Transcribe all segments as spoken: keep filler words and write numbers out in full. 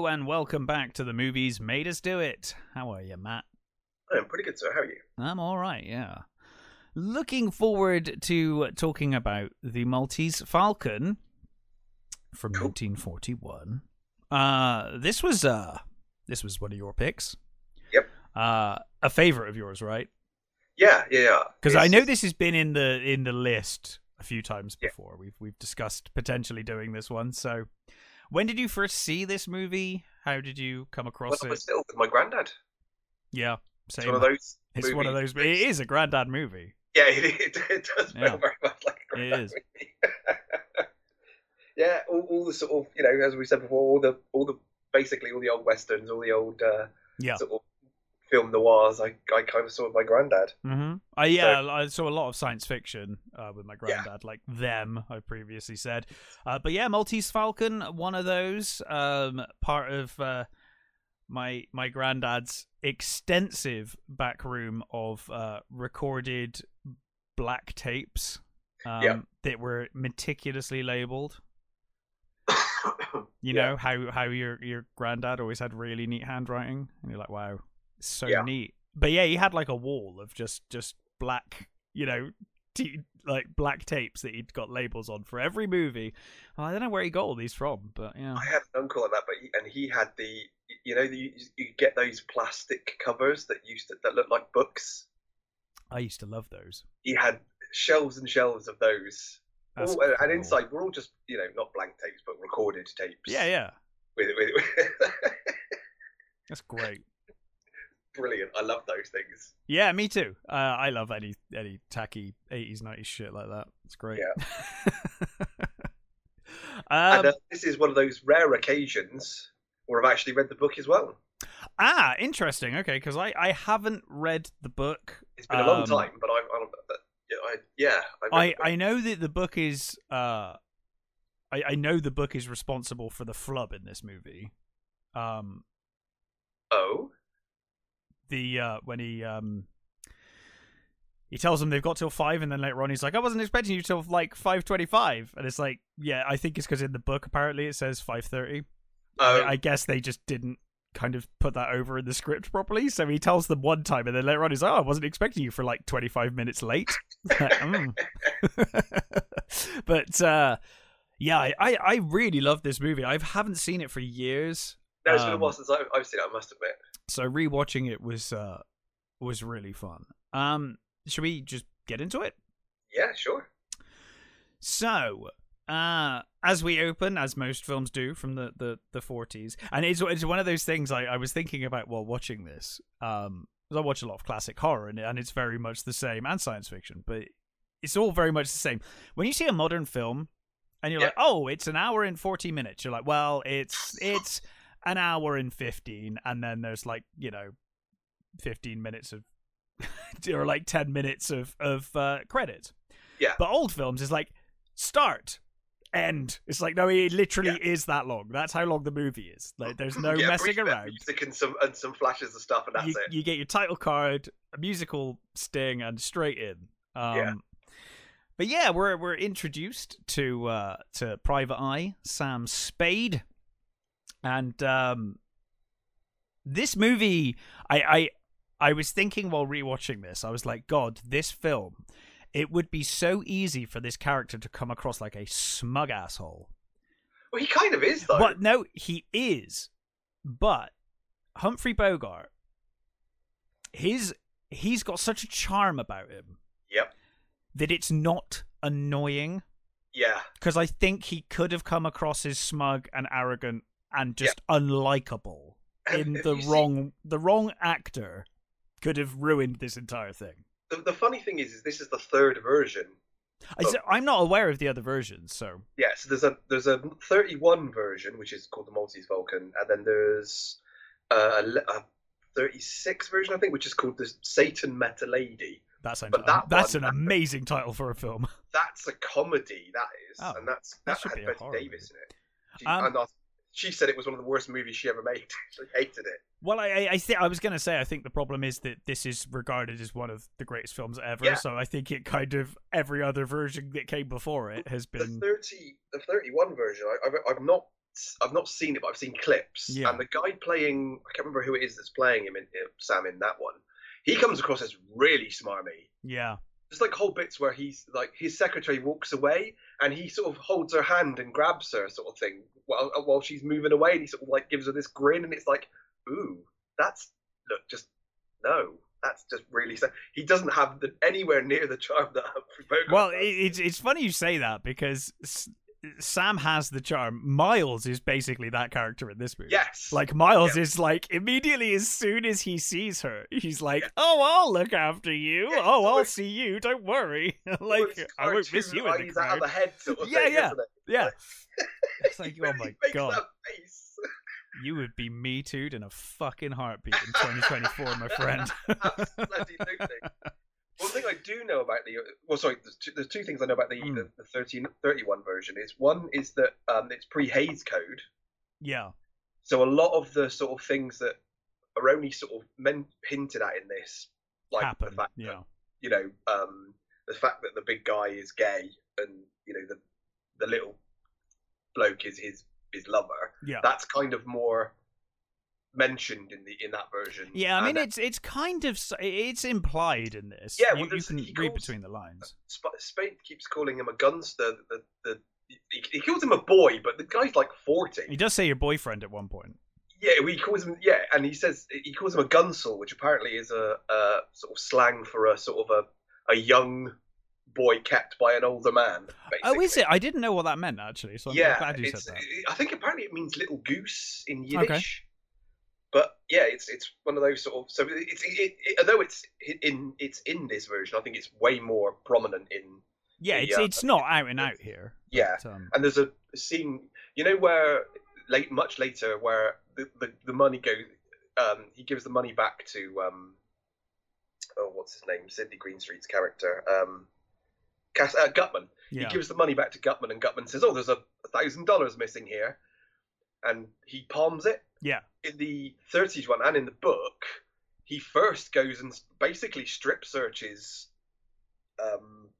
and welcome back to the Movies Made Us Do It. How are you, Matt? I'm pretty good, sir. How are you? I'm all right, yeah. Looking forward to talking about the Maltese Falcon from Cool. nineteen forty-one. Uh, this was uh, this was one of your picks. Yep. Uh, a favorite of yours, right? Yeah, yeah, yeah. Because I It's- know this has been in the in the list a few times Yeah. before. We've we've discussed potentially doing this one. So, when did you first see this movie? How did you come Well, across I it? was still with my granddad. Yeah, It's same. one of those. It's one of movies- those. It is a granddad movie. Yeah, it, it, it does feel Yeah. very much like a It granddad is. movie. Yeah, all, all the sort of, you know, as we said before, all the all the basically all the old westerns, all the old uh, Yeah. sort of film noirs. I I kind of saw with my granddad. Mm-hmm. Uh, yeah, I saw a lot of science fiction uh, with my Yeah. granddad, like Them, I previously said. Uh, but yeah, Maltese Falcon, one of those, um, part of uh, my my granddad's extensive back room of uh, recorded black tapes um, Yeah. that were meticulously labeled. You Yeah. know how how your your granddad always had really neat handwriting, and you're like, wow, it's so Yeah. neat. But yeah, he had like a wall of just just black, you know, t- like black tapes that he'd got labels on for every movie. And I don't know where he got all these from, but yeah, I had an uncle like that, but he, and he had the, you know, the, you, you get those plastic covers that used to, that look like books. I used to love those. He had shelves and shelves of those. That's All, and cool. inside were all just, you know, not blank tapes, but recorded tapes. Yeah, yeah, With, with, with that's great. Brilliant. I love those things. Yeah, me too. Uh, I love any any tacky eighties, nineties shit like that. It's great. Yeah. um, and uh, this is one of those rare occasions where I've actually read the book as well. Ah, interesting. Okay, because I, I haven't read the book. It's been a long Um, time, but I've, I, I, yeah, I, I, read the book. I know that the book is uh, I, I know the book is responsible for the flub in this movie. Um, Oh, the uh, when he um he tells them they've got till five, and then later on he's like, I wasn't expecting you till like five twenty-five, and it's like, yeah, I think it's because in the book apparently it says five thirty. oh, I guess they just didn't kind of put that over in the script properly. So he tells them one time, and then later on he's like, oh, I wasn't expecting you for like twenty-five minutes late. Mm. But uh, yeah, I, I, I really love this movie. I haven't seen it for years. no, it's been a um, while since I've, I've seen it. I must admit. So rewatching it was uh, was really fun. Um, should we just get into it? Yeah, sure. So, uh, as we open, as most films do from the, the, the forties, and it's, it's one of those things I, I was thinking about while watching this, um, 'cause I watch a lot of classic horror, and, and it's very much the same, and science fiction, but it's all very much the same. When you see a modern film, and you're Yeah. like, oh, it's an hour and forty minutes, you're like, well, it's it's an hour and fifteen, and then there's like, you know, fifteen minutes of, or like ten minutes of, of uh, credits. Yeah. But old films is like, start, end. It's like, no, it literally Yeah. is that long. That's how long the movie is. Like, there's no yeah, messing brief bit of around. Music and some and some flashes of stuff, and that's You, it. you get your title card, a musical sting, and straight in. Um, Yeah. But yeah, we're we're introduced to uh, to Private Eye, Sam Spade, and um, this movie, I, I I was thinking while rewatching this, I was like, God, this film, it would be so easy for this character to come across like a smug asshole. Well, he kind of is though. But no, he is. But Humphrey Bogart, his he's got such a charm about him Yep. that it's not annoying. Yeah. Because I think he could have come across as smug and arrogant and just unlikable. Have- In have the you seen- wrong, the wrong actor could have ruined this entire thing. The, the funny thing is, is this is the third version. I, Oh. I'm not aware of the other versions, so Yeah, so there's a there's a thirty-one version which is called the Maltese Falcon, and then there's a, a thirty-six version I think, which is called the Satan Met a Lady. that sounds But that that's one- an amazing title for a film. That's a comedy, that is, Oh, and that's that that, should had be a Betty horror Davis in it. She, Um, and I, she said it was one of the worst movies she ever made. She hated it. Well, I I, I, th- I was going to say I think the problem is that this is regarded as one of the greatest films ever. Yeah. So I think it kind of every other version that came before it has The been. thirty, the thirty-one version, I, I've I've not I've not seen it, but I've seen clips. Yeah. And the guy playing, I can't remember who it is that's playing him in uh, Sam in that one. He comes across as really smarmy. Yeah. There's like whole bits where he's like his secretary walks away and he sort of holds her hand and grabs her, sort of thing, while while she's moving away, and he sort of like gives her this grin, and it's like, ooh, that's look, just no, that's just really sad. He doesn't have the, anywhere near the charm that Humphrey Bogart Well, does. it's it's funny you say that because S- Sam has the charm. Miles is basically that character in this movie. Yes, Like Miles Yeah. is like immediately as soon as he sees her, he's like, Yeah. "Oh, I'll look after you. Yeah, oh, it's I'll like- see you. Don't worry. Or like it's I won't miss cartoon you in the eyes out of crowd." the head sort of Yeah, thing, yeah. isn't it? Yeah. It's like, He oh really my makes god, that face. you would be me too'd in a fucking heartbeat in twenty twenty-four, my friend. Absolutely. One thing I do know about the well, sorry, there's two, there's two things I know about the Mm. the, the thirteen thirty-one version. Is one is that um, it's pre-Hays Code, Yeah. so a lot of the sort of things that are only sort of men hinted at in this, like Happen. the fact Yeah. that you know um, the fact that the big guy is gay and you know the the little bloke is his his lover. Yeah. That's kind of more mentioned in the in that version. Yeah, I mean, And it's it's kind of s- it's implied in this. Yeah, you, well, you there's- can he read calls- between the lines. Sp- Spade keeps calling him a gunster. The, the, he, he calls him a boy, but the guy's like forty. He does say your boyfriend at one point. Yeah, he calls him. Yeah, and he says he calls him a gunsel, which apparently is a, a sort of slang for a sort of a, a young boy kept by an older man. Basically. Oh, is it? I didn't know what that meant actually. So I'm Yeah, glad you it's, said that. I think apparently it means little goose in Yiddish. Okay. But yeah, it's it's one of those sort of so it's it, it, although it's in it's in this version, I think it's way more prominent in Yeah, the, it's uh, it's not out and out here. yeah. But, um, And there's a scene, you know, where late, much later, where the, the, the money goes, um, he gives the money back to, um, oh, what's his name? Sidney Greenstreet's character, um, Cass, uh, Gutman. yeah. He gives the money back to Gutman, and Gutman says, "Oh, there's a thousand dollars missing here," and he palms it. Yeah. In the thirties one and in the book, he first goes and basically strip searches, um,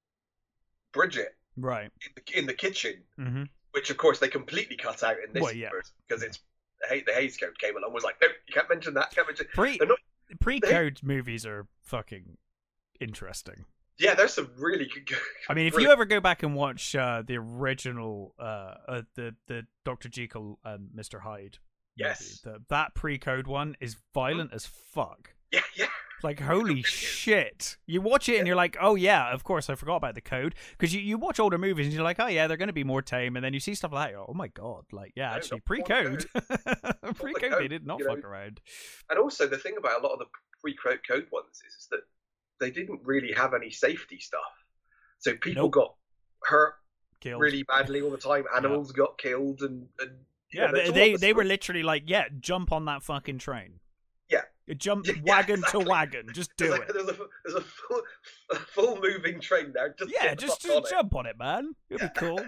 Bridget Right. in the, in the kitchen. hmm Which of course they completely cut out in this Well, yeah. version because it's hey, the Hays Code came along was like, no, you can't mention that. Can't mention. Pre They're not- pre code movies are fucking interesting. Yeah, there's some really good. I mean, if you brilliant- ever go back and watch uh, the original, uh, uh, the the Doctor Jekyll and Mister Hyde, Yes. movie, the, that pre code one is violent as fuck. yeah, yeah, Like, holy really is. shit. You watch it and you're like, oh, yeah, of course, I forgot about the code. Because you, you watch older movies and you're like, oh, yeah, they're going to be more tame. And then you see stuff like that, you're like, oh, my God. Like, yeah, No, actually, not pre code. pre code, they code, did not you know. fuck around. and also the thing about a lot of the pre-code code ones is, is that they didn't really have any safety stuff, so people Nope. got hurt Killed. really badly all the time. Animals got killed, and, and you Yeah, know, they it's all they, the they were script. literally like, yeah, jump on that fucking train. Yeah. You jump Yeah, wagon exactly. to wagon. Just do There's, it. a, there's a there's a full, a full moving train now. Just Yeah, get the just, fuck on just it. jump on it, man. It'll be cool.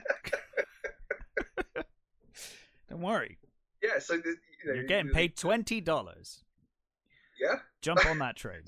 Don't worry. Yeah, so the, you know, You're getting the- paid twenty dollars. Yeah. Jump on that train.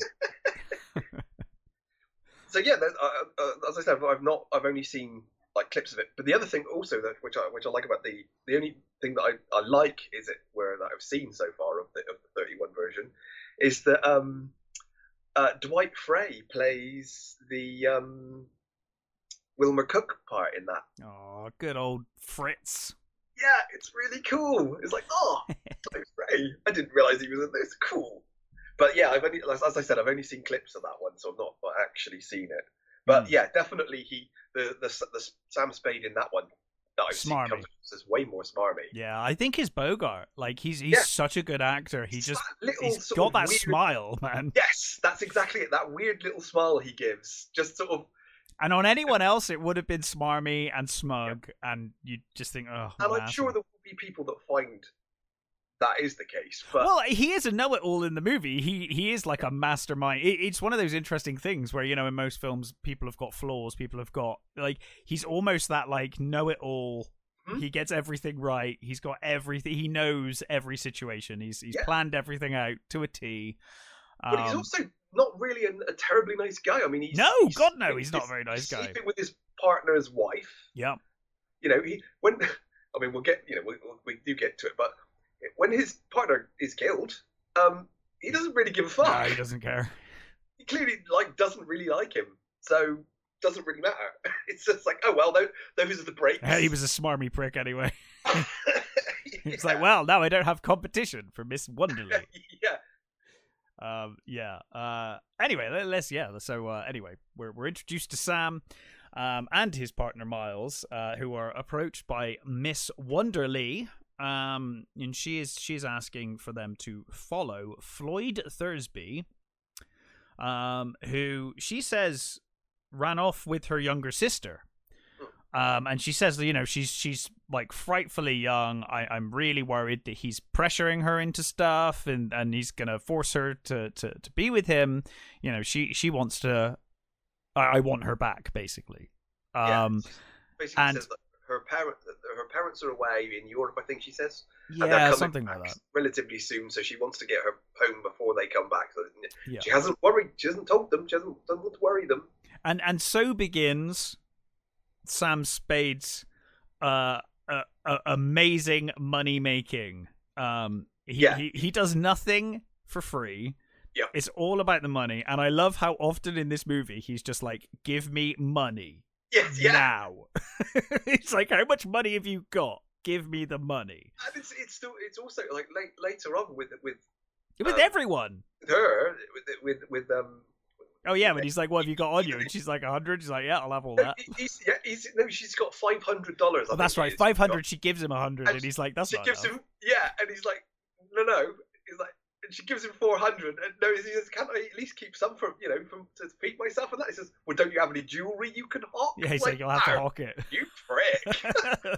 So yeah, there's- uh, uh, as I said, I've not, I've only seen like clips of it. But the other thing also that which I which I like about the the only thing that I, I like is it where that I've seen so far of the of the thirty-one version is that um uh, Dwight Frey plays the um Wilmer Cook part in that. Oh, good old Fritz. Yeah, it's really cool. It's like, oh, Dwight Frey. I didn't realize he was in this. Cool. But yeah, I've only, as I said, I've only seen clips of that one, so I've not actually seen it. But Mm. yeah, definitely he the, the the Sam Spade in that one that I've Smarmy. seen comes across as way more smarmy. Yeah, I think his Bogart. Like he's he's Yeah. such a good actor. He It's just that little he's sort got of that weird- smile, man. Yes, that's exactly it. That weird little smile he gives, just sort of. And on anyone else, it would have been smarmy and smug, and you just think, oh. And what I'm an sure asshole. there will be people that find that is the case, but Well, he is a know-it-all in the movie. He he is like a mastermind. It, it's one of those interesting things where, you know, in most films, people have got flaws. People have got like he's almost that like know-it-all. Hmm? He gets everything right. He's got everything. He knows every situation. He's he's Yeah. planned everything out to a T. but he's Um, also not really a, a terribly nice guy. I mean, he's No, he's God, no, sleeping- he's not a very nice guy. Sleeping with his partner's wife. yeah. You know, he when I mean, we'll get, you know, we, we do get to it, but when his partner is killed, um, he doesn't really give a fuck. No, he doesn't care. He clearly like doesn't really like him, so doesn't really matter. It's just like, oh well, those, those are the breaks. He was a smarmy prick anyway. yeah. It's like, well, now I don't have competition for Miss Wonderly. yeah. Um, yeah. Uh, anyway, let, let's yeah. So uh, anyway, we're we're introduced to Sam, um, and his partner Miles, uh, who are approached by Miss Wonderly, um, and she is she's asking for them to follow Floyd Thursby, um, who she says ran off with her younger sister. Um, and she says, you know, she's she's like frightfully young. I, I'm really worried that he's pressuring her into stuff, and, and he's gonna force her to, to, to be with him. You know, she she wants to. I, I want her back, basically. Um, yeah, basically and says that her parent her parents are away in Europe, I think she says. Yeah, and they're coming something back like that. relatively soon, so she wants to get her home before they come back. So Yeah. she hasn't worried. She hasn't told them. She hasn't doesn't want to worry them. And and so begins Sam Spade's uh, uh, uh, amazing money making. Um, he, Yeah. he he does nothing for free. Yeah. It's all about the money, and I love how often in this movie he's just like, "Give me money Yes, yeah. now." It's like, how much money have you got? Give me the money. And it's it's still it's also like late, later on with with With Um, everyone. her with with with um. Oh yeah, but he's like, "What have you got on you?" And she's like, "A hundred." She's like, "Yeah, I'll have all that." He's, yeah, he's no, she's got five hundred dollars. Oh, that's right, five hundred. She gives him a hundred, And and he's like, "That's She not gives enough." him yeah, and he's like, no, no. He's like, and she gives him four hundred, and no, he says, can't I at least keep some for you know, from to feed myself and that? He says, well, don't you have any jewelry you can hawk? Yeah, he's It's like, "You'll have to "No, hawk it." You prick.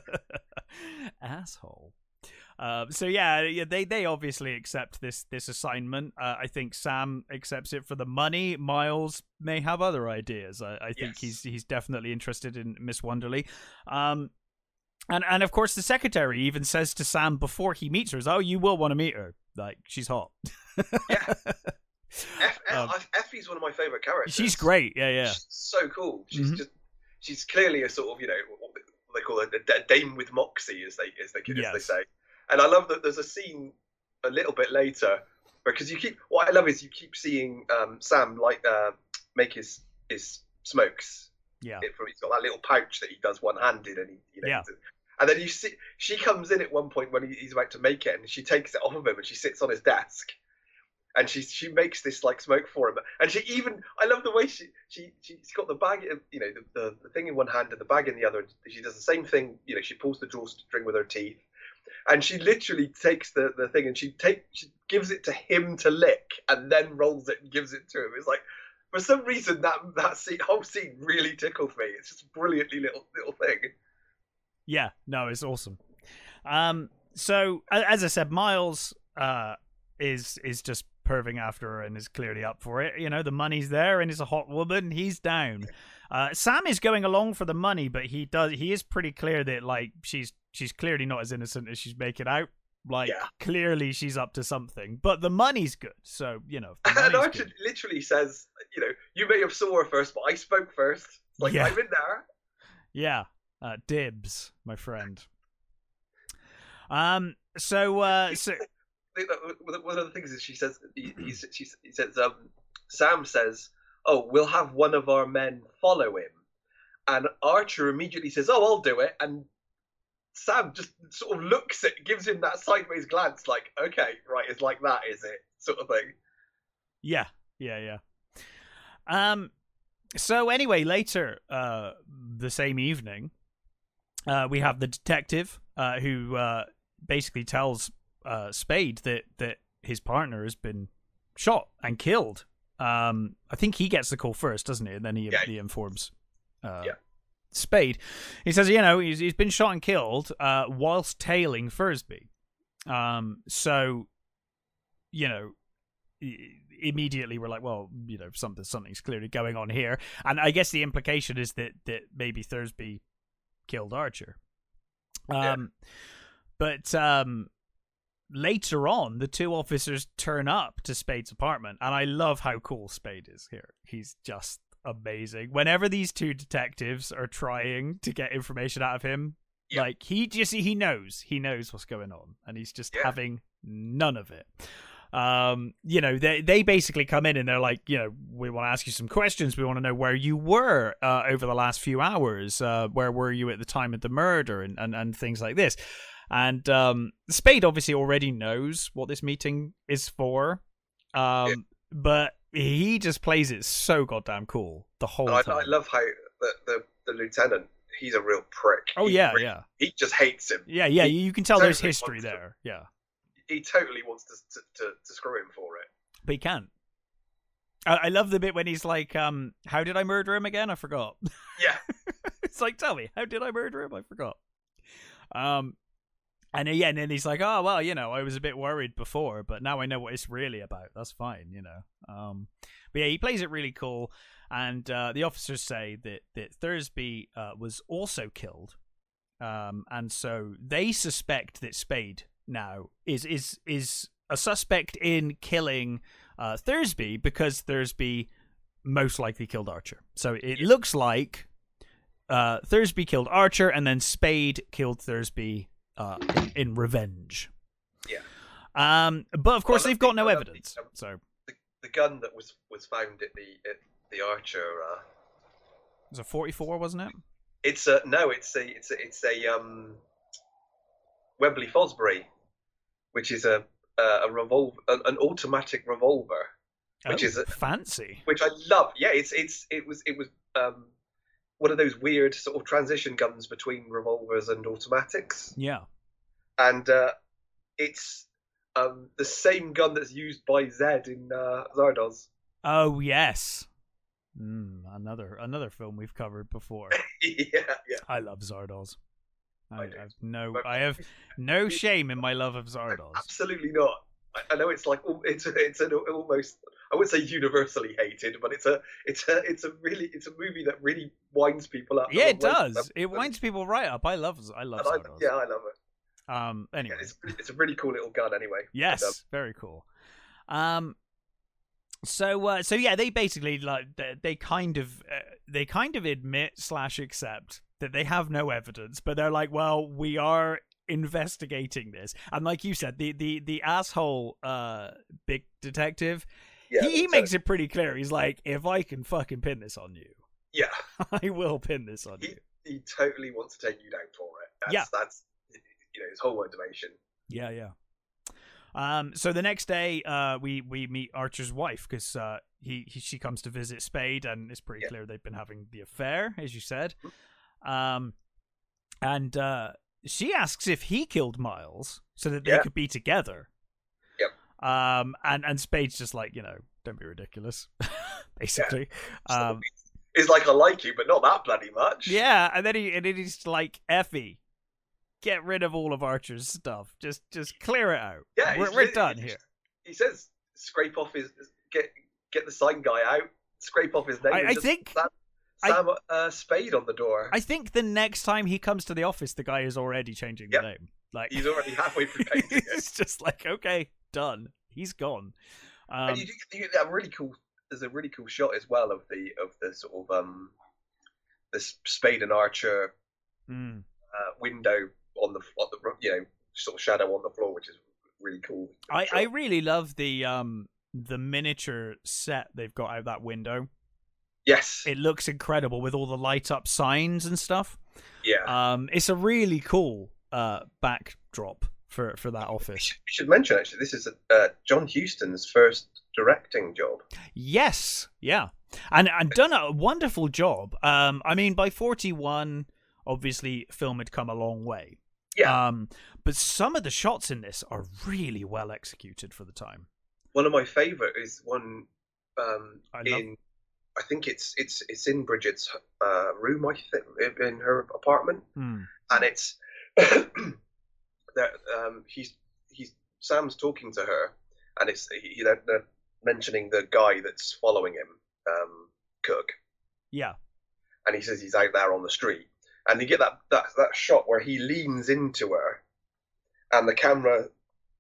Asshole. Um, so yeah, yeah, they they obviously accept this this assignment. Uh, I think Sam accepts it for the money. Miles may have other ideas. I, I think Yes. he's he's definitely interested in Miss Wonderly. Um, and and of course the secretary even says to Sam before he meets her, "Oh, you will want to meet her. Like, she's hot." yeah. F- Um, F- Effie's one of my favorite characters. She's great. Yeah, yeah. She's so cool. She's Mhm. just she's clearly a sort of you know what they call it a dame with moxie, as they as they as they Yes. say. And I love that there's a scene a little bit later because you keep what I love is you keep seeing um, Sam like uh, make his his smokes. Yeah. It from he's got that little pouch that he does one handed, and he you know. Yeah. And then you see she comes in at one point when he, he's about to make it, and she takes it off of him, and she sits on his desk. And she she makes this like smoke for him, and she even I love the way she she she's got the bag, you know, the, the, the thing in one hand and the bag in the other. She does the same thing, you know. She pulls the drawstring with her teeth, and she literally takes the, the thing and she take she gives it to him to lick, and then rolls it and gives it to him. It's like for some reason that that scene, whole scene really tickled me. It's just a brilliantly little little thing. Yeah, no, it's awesome. Um, so a- as I said, Miles uh is is just perving after her and is clearly up for it. You know, the money's there and is a hot woman. He's down. Uh, Sam is going along for the money, but he does. He is pretty clear that like she's she's clearly not as innocent as she's making out. Like Yeah. clearly she's up to something, but the money's good. So you know, the And money's Archer good. literally says, you know, you may have saw her first, but I spoke first. It's like Yeah. I'm in there. Yeah, uh, dibs, my friend. Um. So uh. So One of the things is she says he, he, she, he says um, Sam says, "Oh, we'll have one of our men follow him," and Archer immediately says, "Oh, I'll do it." And Sam just sort of looks at, gives him that sideways glance, like, "Okay, right, it's like that, is it?" sort of thing. Yeah, yeah, yeah. Um. So anyway, later, uh, the same evening, uh, we have the detective, uh, who uh basically tells uh Spade that that his partner has been shot and killed. Um, I think he gets the call first, doesn't he? And then he Yeah. he informs uh, Yeah. Spade. He says, you know, he's he's been shot and killed uh, whilst tailing Thursby. Um, so, you know, i- immediately we're like, well, you know, something something's clearly going on here. And I guess the implication is that that maybe Thursby killed Archer. Um, Yeah. but um. Later on, the two officers turn up to Spade's apartment, and I love how cool Spade is here. He's just amazing. Whenever these two detectives are trying to get information out of him, Yeah. Like he just he knows he knows what's going on, and he's just Yeah. having none of it. Um, you know, they they basically come in and they're like, you know, we want to ask you some questions. We want to know where you were uh, over the last few hours. Uh, where were you at the time of the murder, and and, and things like this. And um, Spade obviously already knows what this meeting is for, um, Yeah. but he just plays it so goddamn cool the whole And I, time. I love how the, the the lieutenant. He's a real prick. Oh He yeah, really- yeah, He just hates him. yeah, yeah. He You can tell there's totally history wants to- there. Yeah. He totally wants to to, to, to screw him for it. But he can't. I, I love the bit when he's like, um, how did I murder him again? I forgot. Yeah. It's like, tell me, how did I murder him? I forgot. Um, and uh, yeah, and then he's like, oh, well, you know, I was a bit worried before, but now I know what it's really about. That's fine, you know. Um, but yeah, he plays it really cool. And uh, the officers say that, that Thursby uh, was also killed. Um, and so they suspect that Spade now is is is a suspect in killing uh, Thursby because Thursby most likely killed Archer. So it Yeah. looks like uh, Thursby killed Archer and then Spade killed Thursby uh, in, in revenge. Yeah. Um, but of course Well, they've got no I love the- evidence. um, So it The, the gun that was, was found at the at the Archer. Uh, was a forty-four, wasn't it? it's a no. It's a it's a it's a um. Webley Fosbury, which is a a, a revolver, an, an automatic revolver, which Oh, is a, fancy. which I love. Yeah, it's it's it was it was um one of those weird sort of transition guns between revolvers and automatics, Yeah. and uh, it's um the same gun that's used by Zed in uh, Zardoz. Oh yes. Mm, another another film we've covered before. yeah, yeah. I love Zardoz. I, I do. have no, But- I have no shame in my love of Zardoz. Absolutely not. I, I know it's like it's a, it's an almost I wouldn't say universally hated, but it's a it's a it's a really it's a movie that really winds people up. Yeah, it the wrong way. does. It winds people right up. I love, I love And I, Zardoz. yeah, I love it. Um. Yeah, Anyway, it's it's a really cool little gun anyway. yes, And, um, very cool. Um. So, uh, so yeah, they basically like they, they kind of uh, they kind of admit slash accept that they have no evidence, but they're like, well, we are investigating this, and like you said, the the the asshole uh big detective, yeah, he, he so- makes it pretty clear. He's like, if I can fucking pin this on you, yeah, I will pin this on he you. he totally wants to take you down for it. That's, Yeah. that's you know his whole motivation. Yeah, yeah. Um, so the next day, uh, we we meet Archer's wife because uh, he, he she comes to visit Spade, and it's pretty Yeah. clear they've been having the affair, as you said. Um, and uh, she asks if he killed Miles so that they Yeah. could be together. Yep. Um, and and Spade's just like, you know, don't be ridiculous, basically. So Um, it's like I like you, but not that bloody much. yeah, and then he and then he's like, Effie, get rid of all of Archer's stuff. Just just clear it out. Yeah, we're he's we're li- done he- here. He says, "Scrape off his get get the sign guy out. Scrape off his name. I, and I just think Sam, I- Sam uh, Spade on the door. I think the next time he comes to the office, the guy is already changing the Yep. name. Like He's already halfway through painting it. it's just like, okay, done. He's gone. Um, and you, do- you get that really cool. There's a really cool shot as well of the of the sort of um this Spade and Archer mm, uh, window on the on the you know sort of shadow on the floor, which is really cool. I, shot. I really love the um the miniature set they've got out that window. yes, It looks incredible with all the light up signs and stuff. yeah. Um, it's a really cool uh backdrop for for that we, office. should, we should mention actually this is uh, John Huston's first directing job. Yes, yeah, and and done a wonderful job. Um, I mean, by forty-one, obviously, film had come a long way. Yeah. Um, but some of the shots in this are really well executed for the time. One of my favourite is one um, I love- in. I think it's it's it's in Bridget's uh, room. I think in her apartment, Hmm. and it's that um, he's he's Sam's talking to her, and it's you know they're mentioning the guy that's following him, um, Cook, Yeah, and he says he's out there on the street, and you get that that that shot where he leans into her, and the camera,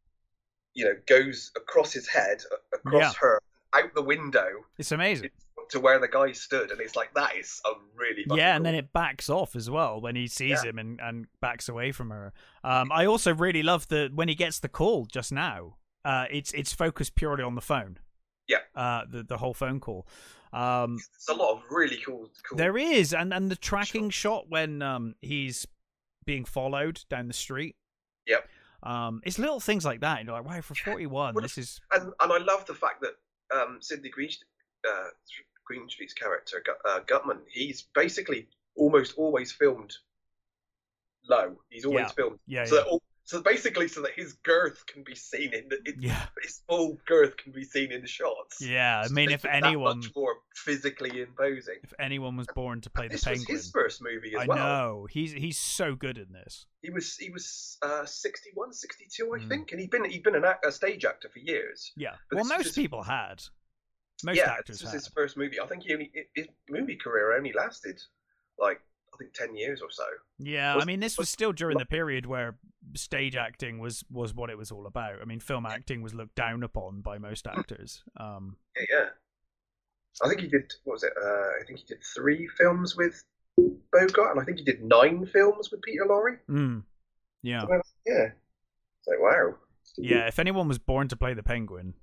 you know, goes across his head, a- across Yeah. her, out the window. it's amazing. It's to where the guy stood, and it's like that is a really fucking yeah, and cool. then it backs off as well when he sees Yeah. him and, and backs away from her. Um, I also really love the when he gets the call just now. Uh, it's it's focused purely on the phone. Yeah. Uh, the the whole phone call. Um, There's a lot of really cool. cool there is, and and the tracking shot when um he's being followed down the street. Yep. Um, it's little things like that. You're like, wow, for forty-one, Well, this is and and I love the fact that um, Sidney Green, uh, Greenstreet's character Gut- uh, Gutman, he's basically almost always filmed low. He's always Yeah. filmed yeah, so yeah. that all, so basically so that his girth can be seen in the it, yeah. his full girth can be seen in the shots. Yeah, I So mean, they if make that anyone, much more physically imposing. if anyone was born to play the This was Penguin, his first movie as I well. know he's he's so good in this. He was he was uh, sixty-one, sixty-two, I Mm. think, and he'd been he'd been an act, a stage actor for years. Yeah, But well, this was most his- people had. Most yeah, actors this was had. his first movie. I think he only his movie career only lasted like I think ten years or so. Yeah, was- I mean, this was was- still during the period where stage acting was was what it was all about. I mean, film acting was looked down upon by most actors. Um, Yeah, yeah. I think he did. What was it? Uh, I think he did three films with Bogart, and I think he did nine films with Peter Lorre. mm, yeah, Yeah. It's like wow. yeah. If anyone was born to play the Penguin,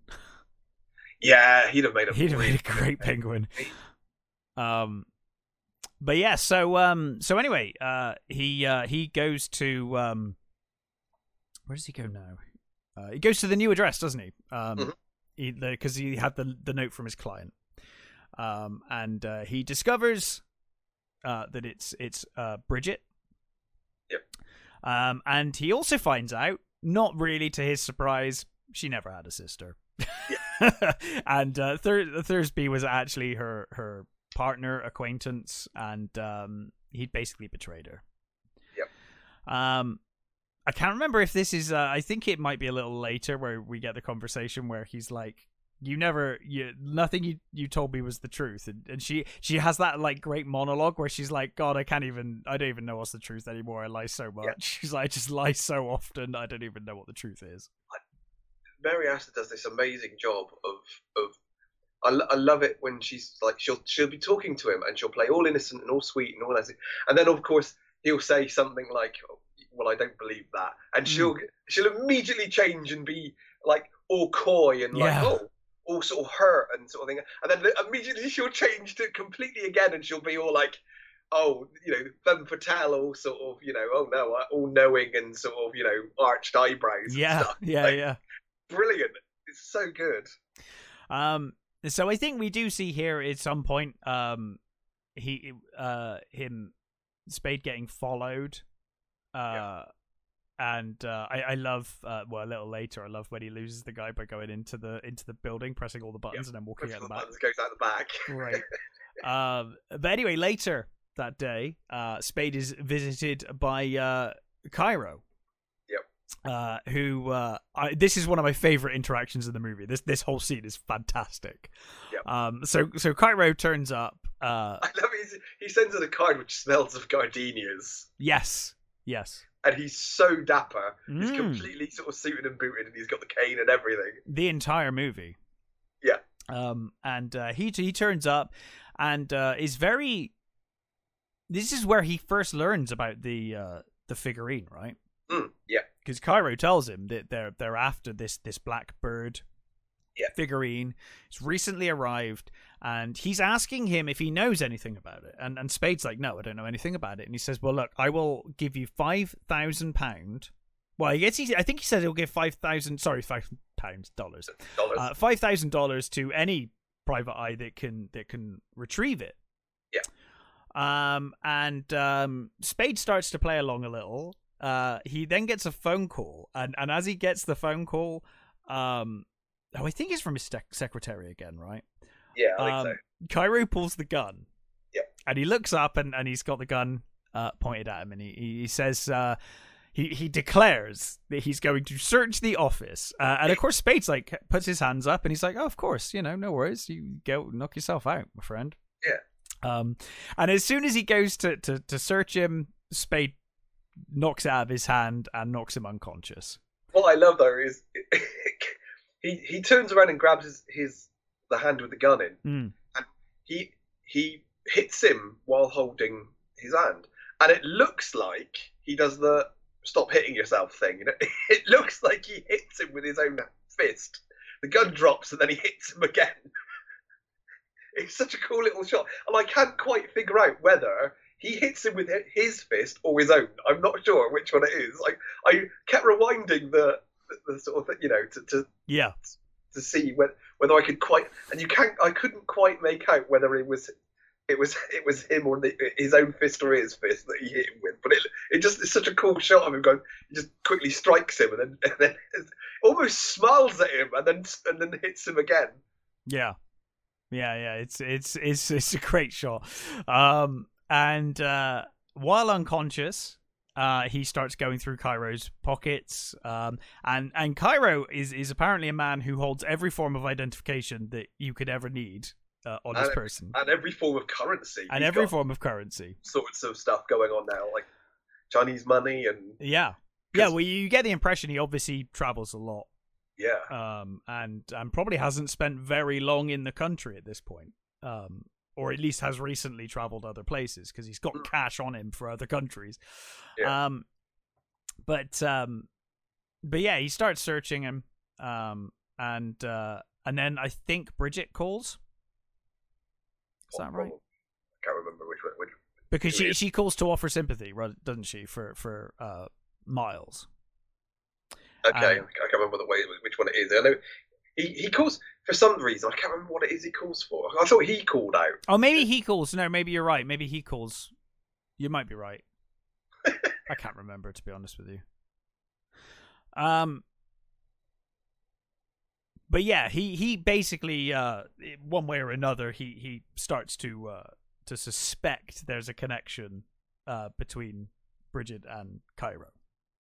Yeah, he'd have made a. he'd have really made a great good Penguin. Um, but yeah, so um, so anyway, uh, he uh, he goes to um, where does he go now? Uh, he goes to the new address, doesn't he? Um, Mhm. he because he had the the note from his client, um, and uh, he discovers uh that it's it's uh Bridget. Yep. Um, and he also finds out, not really to his surprise, she never had a sister. and uh, Thur- Thursby was actually her her partner, acquaintance, and um, he'd basically betrayed her. Yep. Um, I can't remember if this is. Uh, I think it might be a little later where we get the conversation where he's like, "You never, you nothing you you told me was the truth," and, and she she has that like great monologue where she's like, "God, I can't even, I don't even know what's the truth anymore. I lie so much." Yeah. She's like, "I just lie so often. I don't even know what the truth is." Mary Astor does this amazing job of of. I, lo- I love it when she's like she'll she'll be talking to him and she'll play all innocent and all sweet and all that, and then of course he'll say something like, "Well, I don't believe that," and Mm. she'll she'll immediately change and be like all coy and like Yeah. oh all sort of hurt and sort of thing, and then immediately she'll change to completely again and she'll be all like, oh, you know, femme fatale, all sort of, you know, oh no, all knowing and sort of, you know, arched eyebrows. And Yeah, stuff. yeah, Like, yeah. brilliant. It's so good. Um, so I think we do see here at some point, um, he, uh, him, Spade getting followed, uh, Yeah. and uh, I, I love, uh, well, a little later, I love when he loses the guy by going into the into the building, pressing all the buttons, and then walking out the back. Goes out the back. Right. um, but anyway, later that day, uh, Spade is visited by uh, Cairo. Yep. Uh, who uh, I, this is one of my favorite interactions in the movie. This this whole scene is fantastic. Yep. Um, so so Cairo turns up. Uh, I love it. He sends her a card which smells of gardenias. yes, yes. And he's so dapper. He's Mm. completely sort of suited and booted, and he's got the cane and everything. The entire movie. Yeah. Um, and uh, he he turns up, and uh, is very. This is where he first learns about the uh, the figurine, right? Mm, yeah. Because Cairo tells him that they're they're after this this black bird Yeah. figurine. It's recently arrived, and he's asking him if he knows anything about it. And and Spade's like, no, I don't know anything about it. And he says, well, look, I will give you five thousand pound. Well, I guess he, I think he said he'll give five thousand. Sorry, five pounds dollars. Dollars. Uh, five thousand dollars to any private eye that can that can retrieve it. Yeah. Um, and um, Spade starts to play along a little. Uh, he then gets a phone call, and, and as he gets the phone call, um, oh, I think it's from his sec- secretary again, right? yeah, I think Um, so. Cairo pulls the gun. Yeah. And he looks up, and, and he's got the gun uh, pointed at him, and he he says, uh, he he declares that he's going to search the office, uh, and of course Spade's like puts his hands up, and he's like, oh, of course, you know, no worries, you go knock yourself out, my friend. Yeah. Um, and as soon as he goes to, to, to search him, Spade knocks it out of his hand and knocks him unconscious. What I love though is he he turns around and grabs his, his the hand with the gun in. Mm. he he hits him while holding his hand, and it looks like he does the stop hitting yourself thing. You know? It looks like he hits him with his own fist. The gun drops and then he hits him again. It's such a cool little shot, and I can't quite figure out whether he hits him with his fist or his own. I'm not sure which one it is. Like I kept rewinding the the, the sort of thing, you know, to, to yeah to see whether whether I could quite, and you can't. I couldn't quite make out whether it was it was it was him or the, his own fist or his fist that he hit him with. But it it just it's such a cool shot of him going. He just quickly strikes him and then and then almost smiles at him and then and then hits him again. Yeah, yeah, yeah. It's it's it's it's a great shot. Um, and uh, while unconscious, Uh, he starts going through Cairo's pockets, um, and and Cairo is is apparently a man who holds every form of identification that you could ever need uh, on and, this person, and every form of currency, and He's every got form of currency, sorts of stuff going on now, like Chinese money and yeah, yeah. Well, you get the impression he obviously travels a lot, yeah, um, and and probably hasn't spent very long in the country at this point. Um, or at least has recently traveled other places because he's got cash on him for other countries. Yeah. Um, but um, but yeah, he starts searching him, um, and uh, and then I think Bridget calls. Is that right? I can't remember which one. Which, because she she calls to offer sympathy, doesn't she, for for uh, Miles? Okay, um, I can't remember the way which one it is. I know. He, he calls for some reason. I can't remember what it is he calls for. I thought he called out. Oh, maybe he calls. No, maybe you're right. Maybe he calls. You might be right. I can't remember, to be honest with you. Um, but yeah, he he basically uh, one way or another he he starts to uh, to suspect there's a connection uh, between Bridget and Cairo.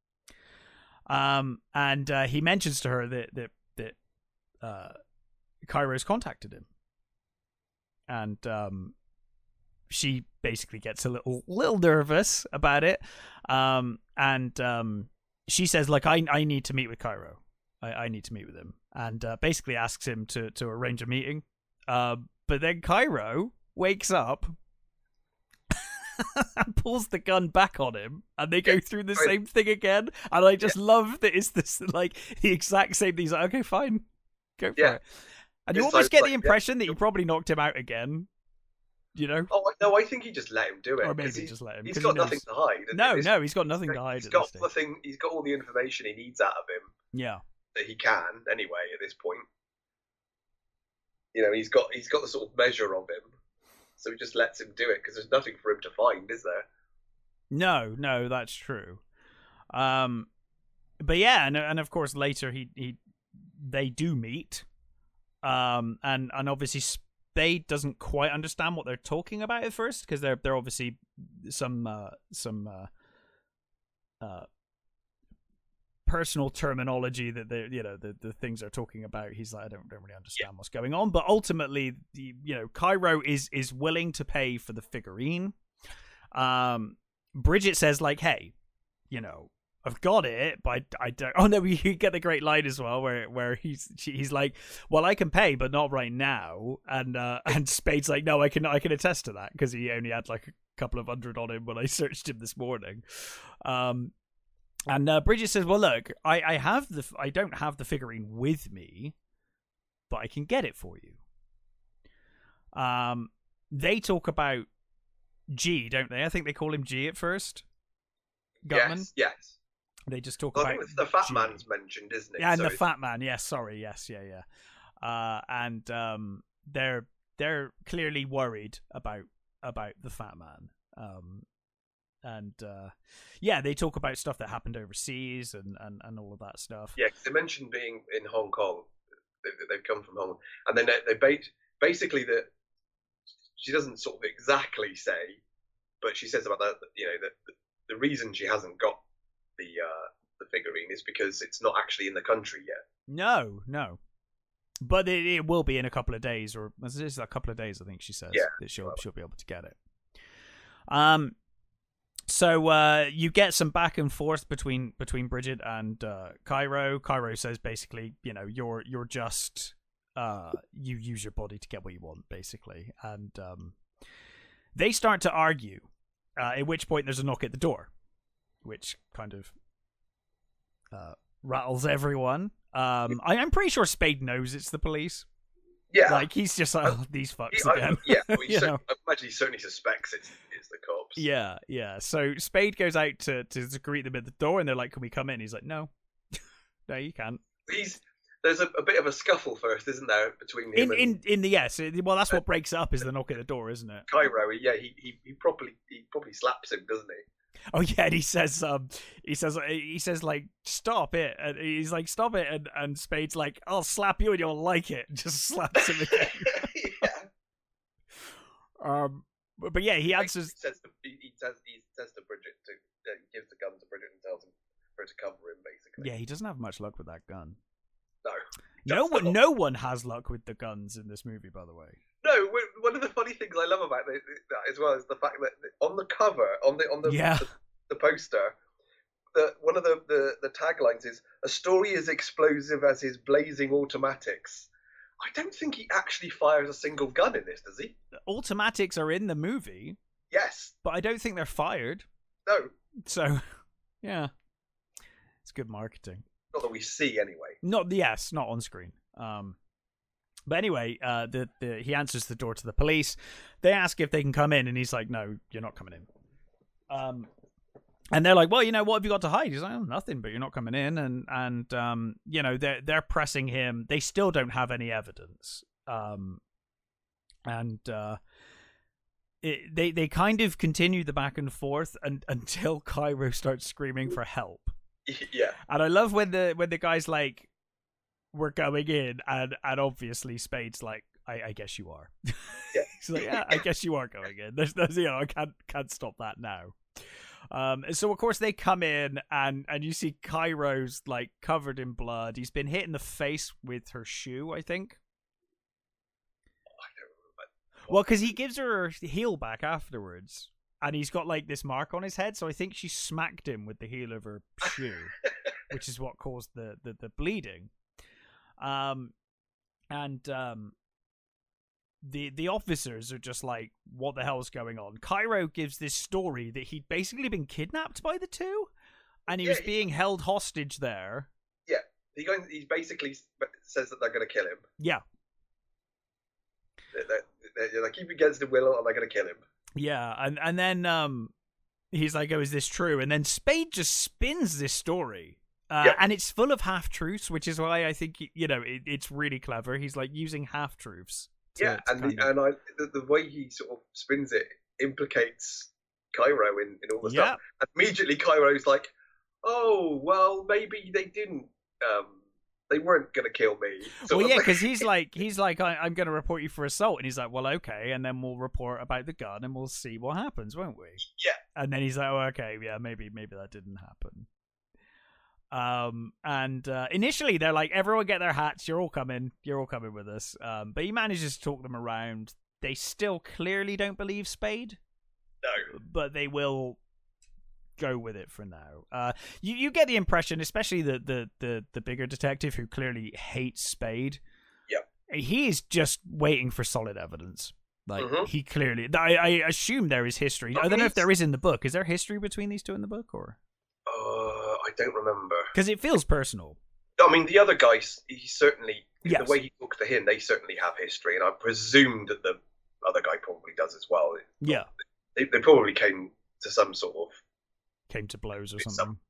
Um, and uh, he mentions to her that that that. Uh, Cairo's contacted him, and um, she basically gets a little little nervous about it, um, and um, she says, "Like, I I need to meet with Cairo. I, I need to meet with him," and uh, basically asks him to to arrange a meeting. Uh, but then Cairo wakes up and pulls the gun back on him, and they go through the same thing again. And I just yeah. love that it's this like the exact same thing. He's like, "Okay, fine." Go for yeah. it. And you it's almost like, get like, the impression yeah. that you probably knocked him out again. You know? Oh no, I think he just let him do it. Or maybe he, just let him. He's got he nothing to hide. No, no, he's got nothing to hide. He's got the thing. He's got all the information he needs out of him. Yeah. That he can anyway at this point. You know, he's got he's got the sort of measure of him, so he just lets him do it because there's nothing for him to find, is there? No, no, that's true. Um, but yeah, and and of course later he he they do meet. Um, and, and obviously Spade doesn't quite understand what they're talking about at first because they're they're obviously some uh, some uh, uh, personal terminology that they you know the, the things they're talking about. He's like, I don't don't really understand yeah. what's going on. But ultimately, the, you know, Cairo is is willing to pay for the figurine. Um, Bridget says like, hey, you know, I've got it, but I, I don't. Oh no, you get the great line as well, where where he's she, he's like, "Well, I can pay, but not right now." And uh, and Spade's like, "No, I can I can attest to that because he only had like a couple of hundred on him when I searched him this morning." Um, and uh, Bridget says, "Well, look, I I have the I don't have the figurine with me, but I can get it for you." Um, they talk about G, don't they? I think they call him G at first. Gutman? Yes. Yes. They just talk well, about I think the fat G. man's mentioned, isn't it? Yeah, and so the it's... fat man. Yes, sorry. Yes, yeah, yeah. Uh, and um, they're they're clearly worried about about the fat man. Um, and uh, yeah, they talk about stuff that happened overseas and, and, and all of that stuff. Yeah, because they mentioned being in Hong Kong. They, they've come from Hong Kong, and then they, they bait, basically that she doesn't sort of exactly say, but she says about that. You know that the, the reason she hasn't got the uh, the figurine is because it's not actually in the country yet. No, no, but it, it will be in a couple of days, or this is a couple of days, I think she says. Yeah, that she'll she'll be able to get it. Um, so uh, you get some back and forth between between Bridget and uh, Cairo. Cairo says basically, you know, you're you're just uh, you use your body to get what you want, basically. And um, they start to argue, uh, at which point there's a knock at the door, which kind of uh, rattles everyone. Um, I, I'm pretty sure Spade knows it's the police. Yeah. Like, he's just like, oh, these fucks I, again. yeah, well, You cer- know? I imagine he certainly suspects it's, it's the cops. Yeah, yeah. So Spade goes out to, to, to greet them at the door, and they're like, can we come in? He's like, no. No, you can't. He's There's a, a bit of a scuffle first, isn't there, between him In, and in, in the, yes. Well, that's what breaks it up, is the knock at the door, isn't it? Cairo. Yeah, he, he, he, probably, he probably slaps him, doesn't he? Oh yeah, and he says, um, he says, he says, like, stop it, and he's like, stop it, and, and Spade's like, I'll slap you and you'll like it, just slaps him again. Yeah. Um, but, but yeah, he answers. He says, to, he, he says, he says to Bridget to uh, he gives the gun to Bridget and tells him for her to cover him, basically. Yeah, he doesn't have much luck with that gun. No. No one, not. no one has luck with the guns in this movie, by the way. No, one of the funny things I love about it, that as well is the fact that on the cover, on the on the Yeah. the, the poster, the one of the, the, the taglines is "A story as explosive as his blazing automatics." I don't think he actually fires a single gun in this, does he? Automatics are in the movie, Yes. but I don't think they're fired. No. So, yeah, it's good marketing. Not that we see, anyway. Not yes, not on screen. Um, but anyway, uh, the the he answers the door to the police. They ask if they can come in, and he's like, "No, you're not coming in." Um, and they're like, "Well, you know, what have you got to hide?" He's like, "Oh, nothing, but you're not coming in." And and um, you know, they're they're pressing him. They still don't have any evidence. Um, and uh, it, they they kind of continue the back and forth and, until Cairo starts screaming for help. Yeah. And I love when the when the guy's like, "We're going in," and and obviously Spade's like, "I, I guess you are." Yeah. He's like, "Yeah, I guess you are going in." There's, there's, you know, I can't can't stop that now. Um, so of course they come in, and and you see Cairo's like covered in blood. He's been hit in the face with her shoe, I think. I don't remember. Well, because he gives her her heel back afterwards. And he's got like this mark on his head, so I think she smacked him with the heel of her shoe, which is what caused the, the, the bleeding. Um, and um, the the officers are just like, "What the hell is going on?" Cairo gives this story that he'd basically been kidnapped by the two, and he Yeah, was he- being held hostage there. Yeah. He, going, he basically says that they're going to kill him. Yeah, They're, they're, they're, they keep against his will and they're going to kill him. yeah, and and then um, he's like, "Oh, is this true?" And then Spade just spins this story. Uh, Yeah. And it's full of half truths, which is why I think, you know, it, it's really clever. He's like using half truths. Yeah, and the, and I the, the way he sort of spins it implicates Cairo in, in all the Yeah. stuff. And immediately Cairo's like, "Oh, well, maybe they didn't. Um, they weren't going to kill me." So Well, yeah, because he's like, he's like, I, I'm going to report you for assault, and he's like, well, okay, and then we'll report about the gun, and we'll see what happens, won't we? Yeah. And then he's like, oh, okay, yeah, maybe, maybe that didn't happen. Um, and uh, initially they're like, everyone get their hats, you're all coming, you're all coming with us. Um, but he manages to talk them around. They still clearly don't believe Spade, no. but they will go with it for now. Uh, you you get the impression, especially the the the, the bigger detective who clearly hates Spade. Yeah. He is just waiting for solid evidence. Like Mhm. he clearly, I, I assume there is history. I I don't mean, know if there it's- is in the book. Is there history between these two in the book, or Uh, I don't remember. because it feels personal? I mean, the other guys, he certainly, Yes. the way he talks to him, they certainly have history, and I presume that the other guy probably does as well. Yeah, They, they probably came to some sort of, came to blows or It's something.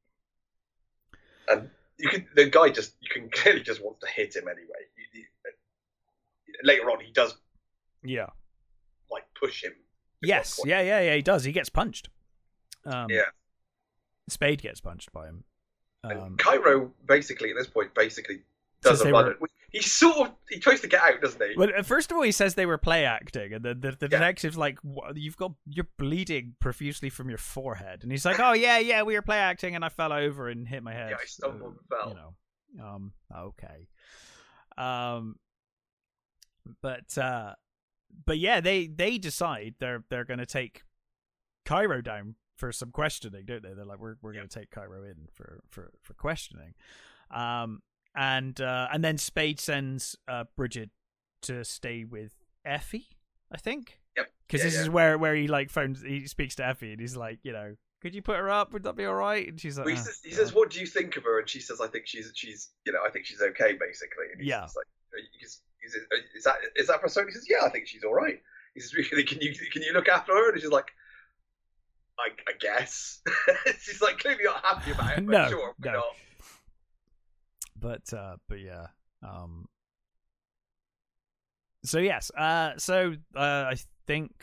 and you can, the guy just, you can clearly just want to hit him anyway. You- you- later on, he does Yeah. like push him. Yes. Quite- Yeah. Yeah. Yeah. He does. He gets punched. Um, Yeah. Spade gets punched by him. And Um, Cairo basically at this point basically Says does they a run. were- At, he sort of he tries to get out, doesn't he? Well, uh, first of all, he says they were play acting, and the the, the Yeah. detective's like, "What? You've got you're bleeding profusely from your forehead," and he's like, "Oh yeah, yeah, we were play acting, and I fell over and hit my head." Yeah, I stumbled and fell. You know, um, okay, um, but uh, but yeah, they they decide they're they're gonna take Cairo down for some questioning, don't they? They're like, we're we're Yeah. gonna take Cairo in for for for questioning, um. And uh, and then Spade sends uh, Bridget to stay with Effie, I think. Yep. Because Yeah, this yeah. is where where he like phones, he speaks to Effie, and he's like, you know, could you put her up? Would that be all right? And she's like, Well, he, "Oh, says, he God." says, "What do you think of her?" And she says, "I think she's she's you know I think she's okay basically." And he's Yeah. just like, he's, he's, "Is that is that for certain?" He says, "Yeah, I think she's all right." He says, "Really? Can you can you look after her?" And she's like, "I, I guess." She's like clearly not happy about it. But No, sure, why no. not? But uh, but yeah. Um. So yes. Uh. So uh, I think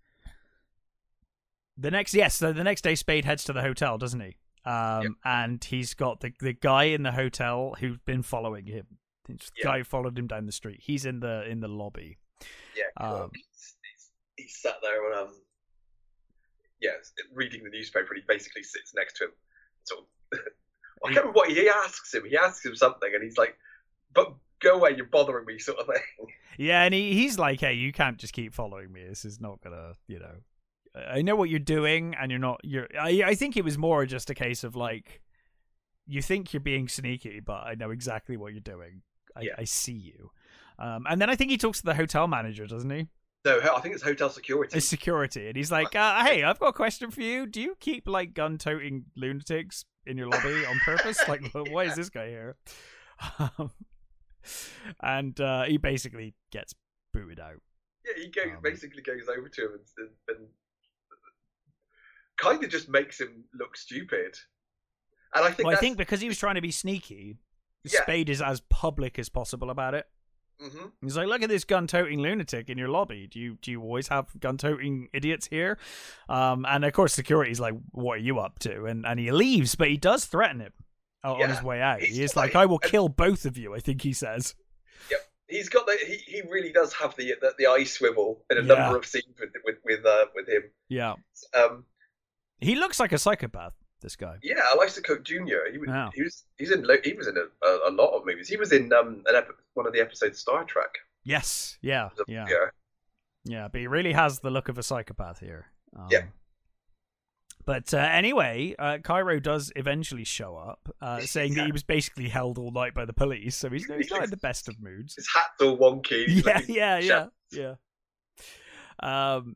the next yes. So the next day, Spade heads to the hotel, doesn't he? Um. Yep. And he's got the the guy in the hotel who's been following him. The Yeah. guy who followed him down the street. He's in the in the lobby. Yeah, cool. Um, he's, he's, he's sat there and um, yeah, reading the newspaper, and he basically sits next to him. Sort of, I can't remember what he asks him. He asks him something, and he's like, "But go away, you're bothering me," sort of thing. Yeah, and he, he's like, "Hey, you can't just keep following me. This is not gonna, you know. I know what you're doing, and you're not. You're. I, I think it was more just a case of like, you think you're being sneaky, but I know exactly what you're doing. I, Yeah. I see you." Um, and then I think he talks to the hotel manager, doesn't he? No, I think it's hotel security. It's security, and he's like, uh, "Hey, I've got a question for you. Do you keep like gun-toting lunatics in your lobby on purpose? Like, why is this guy here?" Um, and uh, he basically gets booted out. Yeah, he goes Um, basically goes over to him and, and, and kind of just makes him look stupid. And I think Well, I that's, think because he was trying to be sneaky, Yeah. Spade is as public as possible about it. hmm He's like, "Look at this gun-toting lunatic in your lobby. Do you do you always have gun-toting idiots here?" Um, and of course, security's like, "What are you up to?" And and he leaves, but he does threaten him uh, on Yeah. his way out. He's He is just like, like- "I will and- kill both of you." I think he says. he's got the he, he really does have the, the the eye swivel in a Yeah. number of scenes with with with uh, with him. Yeah, Um, he looks like a psychopath. This guy. yeah, Elisha Cook Junior He was Yeah. he was he's in lo- he was in a, a, a lot of movies. He was in um an ep- one of the episodes of Star Trek. Yes. Yeah. Yeah. yeah. Yeah, but he really has the look of a psychopath here. Um, Yeah. But uh, anyway, uh, Cairo does eventually show up, uh, saying that he was basically held all night by the police, so he's, he's not in the best of moods. His hat's all wonky. He's Yeah, looking yeah, yeah, shabby. yeah. Um,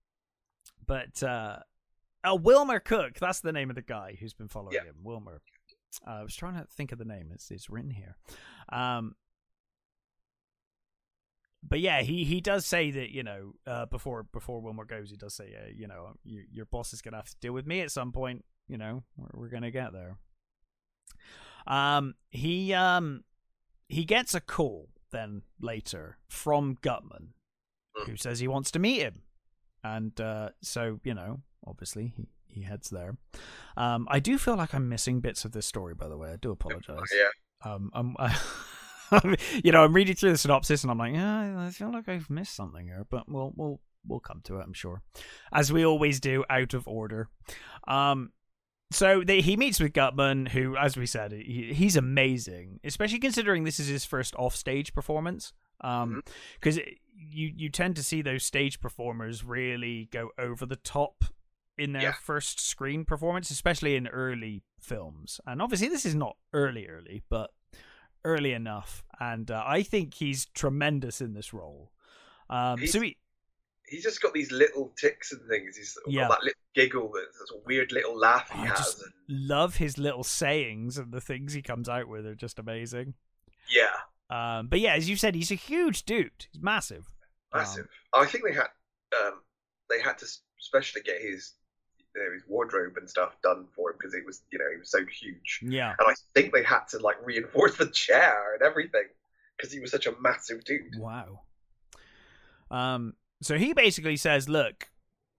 but uh, oh, Wilmer Cook, that's the name of the guy who's been following Yeah. him. Wilmer. Uh, I was trying to think of the name. It's it's written here. Um, but yeah, he, he does say that, you know, uh, before before Wilmer goes, he does say, uh, you know, you, your boss is gonna have to deal with me at some point. You know, we're, we're gonna get there. Um, he um he gets a call then later from Gutman, who says he wants to meet him, and uh, so you know, obviously he, he heads there. Um, I do feel like I'm missing bits of this story, by the way. I do apologize. Yeah. Um, I'm, I, you know, I'm reading through the synopsis and I'm like, yeah, I feel like I've missed something here, but we'll we'll we'll come to it, I'm sure, as we always do, out of order. Um, so they, he meets with Gutman, who, as we said, he, he's amazing, especially considering this is his first offstage performance. Um, because you you tend to see those stage performers really go over the top in their Yeah. first screen performance, especially in early films. And obviously, this is not early, early, but early enough. And uh, I think he's tremendous in this role. Um, He's- so he, He's just got these little ticks and things. He's got Yeah. that little giggle, that this weird little laugh he I has. just And, love his little sayings, and the things he comes out with are just amazing. yeah, Um, but yeah, as you said, he's a huge dude. He's massive. massive. I think they had um, they had to specially get his you know, his wardrobe and stuff done for him because it was you know he was so huge. Yeah. And I think they had to like reinforce the chair and everything because he was such a massive dude. Wow. Um. So he basically says, "Look,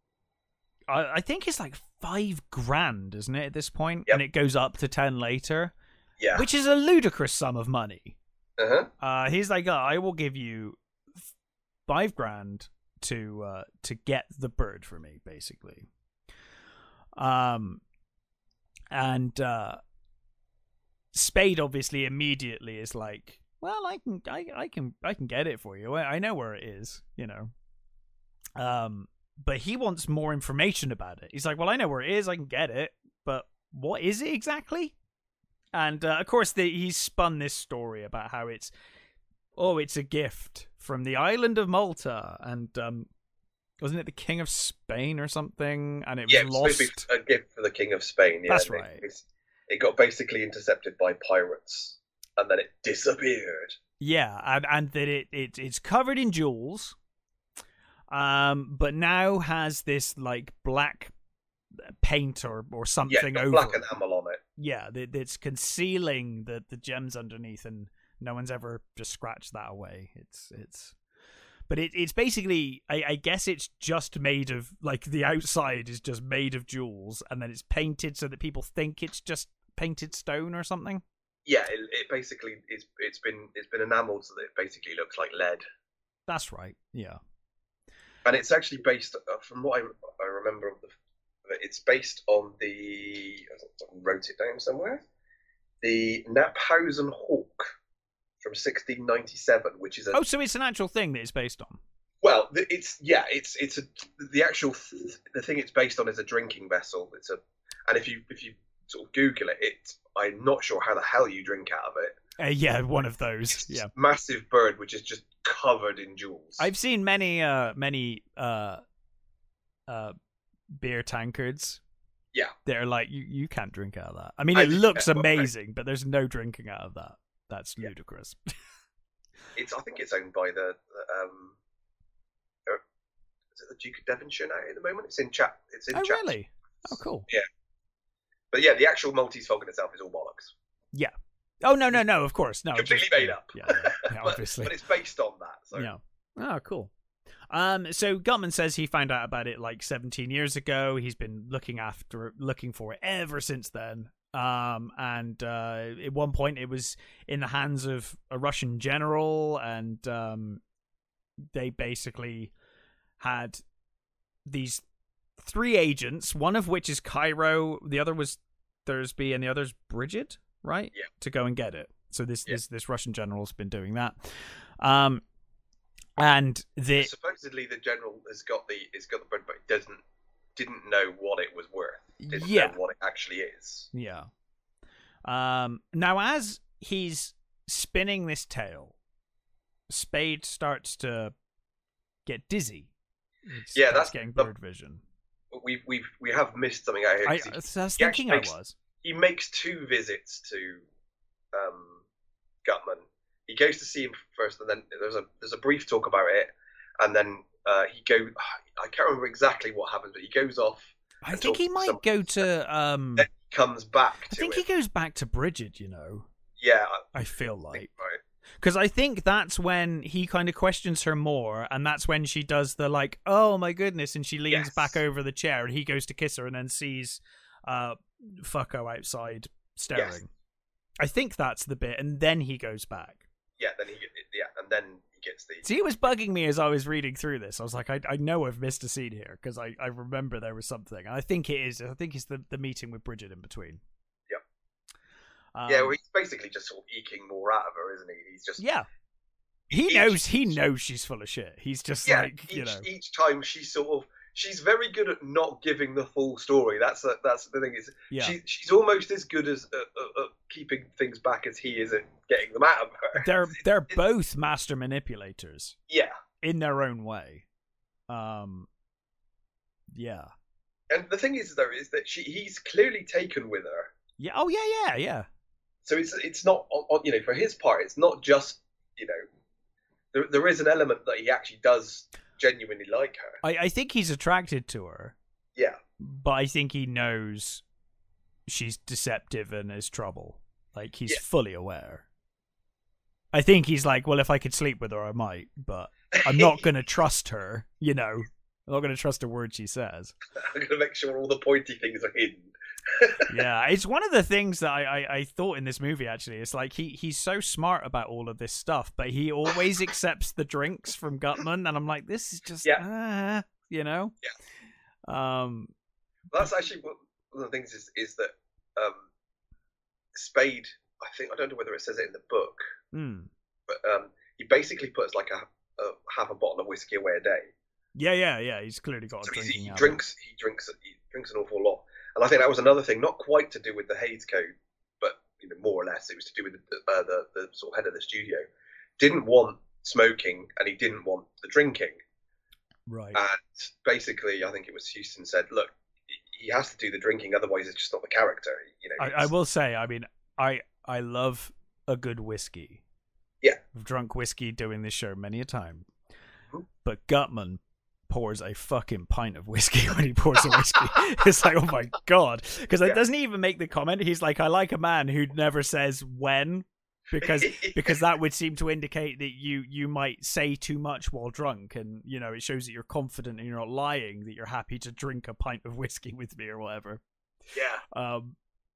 I, I think it's like five grand, isn't it, at this point? Yep. And it goes up to ten later, Yeah. which is a ludicrous sum of money. Uh-huh. Uh, he's like, oh, I will give you five grand to uh, to get the bird for me, basically. Um, and uh, Spade obviously immediately is like, well, I can, I, I can, I can get it for you. I, I know where it is, you know. Um, but he wants more information about it. He's like, well, I know where it is. I can get it, but what is it exactly? And uh, of course, the, he's spun this story about how it's oh, it's a gift from the island of Malta, and um, wasn't it the King of Spain or something? And it was yeah, it was lost. supposed to be a gift for the King of Spain. Yeah, That's and right. It, it got basically intercepted by pirates, and then it disappeared. Yeah, and, and that it, it it's covered in jewels, um, but now has this like black paint or, or something yeah, over black it. enamel on it. Yeah, that it's concealing the, the gems underneath, and no one's ever just scratched that away. It's it's, but it it's basically I, I guess it's just made of like the outside is just made of jewels, and then it's painted so that people think it's just painted stone or something. Yeah, it, it basically it's it's been it's been enameled so that it basically looks like lead. That's right. Yeah, and it's actually based uh, from what I, I remember of the. It's based on the. I wrote it down somewhere. The Knaphausen Hawk from sixteen ninety-seven, which is a. Oh, so it's an actual thing that it's based on. Well, it's yeah, it's it's a the actual th- the thing it's based on is a drinking vessel. It's a, and if you if you sort of Google it, it I'm not sure how the hell you drink out of it. Uh, yeah, one of those. It's yeah, massive bird which is just covered in jewels. I've seen many uh many uh uh beer tankards. Yeah, they're like you you can't drink out of that. I mean, I it just, looks yeah, amazing, okay. But there's no drinking out of that. That's yeah. ludicrous. It's I think it's owned by the, the um. Is it the Duke of Devonshire now at the moment? It's in chat. It's in oh, chat. really? Oh, cool. Yeah. But yeah, the actual Maltese Falcon itself is all bollocks. Yeah. Oh, no, no, no, of course. No. Completely just, made yeah, up. Yeah, yeah, yeah but, obviously. But it's based on that. So. Yeah. Oh, cool. Um, so Gutman says he found out about it like seventeen years ago. He's been looking after, looking for it ever since then. Um, and uh, at one point it was in the hands of a Russian general, and um, they basically had these three agents, one of which is Cairo, the other was Thursby, and the other's Bridget, right? Yeah. To go and get it. So this yeah. this this Russian general's been doing that. Um, and the supposedly the general has got the has got the bird, but doesn't didn't know what it was worth. Didn't yeah. know what it actually is. Yeah. Um. Now, as he's spinning this tale, Spade starts to get dizzy. It's, yeah, that's getting bird vision. We we we have missed something out here. I, He, I was thinking I makes, was. He makes two visits to um, Gutman. He goes to see him first, and then there's a there's a brief talk about it, and then uh, he go. I can't remember exactly what happens, but he goes off. I think he might to go to. Um, then he comes back. I to think it. he goes back to Bridget. You know. Yeah. I feel like. Right. Because I think that's when he kind of questions her more, and that's when she does the like, oh my goodness, and she leans yes. back over the chair, and he goes to kiss her, and then sees uh, Fucko outside staring. Yes. I think that's the bit, and then he goes back. Yeah, then he yeah, and then he gets the. See, it was bugging me as I was reading through this. I was like, I I know I've missed a scene here because I, I remember there was something, and I think it is. I think it's the the meeting with Bridget in between. Um, yeah, well, he's basically just sort of eking more out of her, isn't he? He's just yeah. He each, knows he knows she's full of shit. He's just yeah, like each, you know. Each time she's sort of she's very good at not giving the full story. That's a, that's the thing. Is yeah. she she's almost as good as uh, uh, uh, keeping things back as he is at getting them out of her. They're it's, they're it's, both master manipulators. Yeah. In their own way. Um. Yeah. And the thing is, though, is that she he's clearly taken with her. Yeah. Oh yeah. Yeah. Yeah. So it's it's not on, you know, for his part, it's not just, you know, there there is an element that he actually does genuinely like her. I, I think he's attracted to her. Yeah. But I think he knows she's deceptive and is trouble. Like he's yeah. fully aware. I think he's like, well, if I could sleep with her, I might, but I'm not going to trust her, you know. I'm not going to trust a word she says. I'm going to make sure all the pointy things are hidden. Yeah, it's one of the things that I, I, I thought in this movie, actually. It's like he, he's so smart about all of this stuff, but he always accepts the drinks from Gutman, and I'm like, this is just, yeah. uh, you know? Yeah. Um, That's actually one of the things is, is that um, Spade, I think, I don't know whether it says it in the book, mm. but um, he basically puts like a, a half a bottle of whiskey away a day. Yeah, yeah, yeah. He's clearly got so a drinking he habit. drinks. He drinks. He drinks an awful lot, and I think that was another thing, not quite to do with the Hays Code, but you know, more or less, it was to do with the uh, the, the sort of head of the studio didn't want smoking and he didn't want the drinking. Right. And basically, I think it was Houston said, look, he has to do the drinking, otherwise it's just not the character. You know, I, I will say, I mean, I I love a good whiskey. Yeah. I've drunk whiskey doing this show many a time. Mm-hmm. But Gutman pours a fucking pint of whiskey when he pours a whiskey. It's like, oh my God. Because yeah. it doesn't even make the comment. He's like, I like a man who never says when. Because because that would seem to indicate that you you might say too much while drunk, and you know it shows that you're confident and you're not lying, that you're happy to drink a pint of whiskey with me or whatever. Yeah. Um.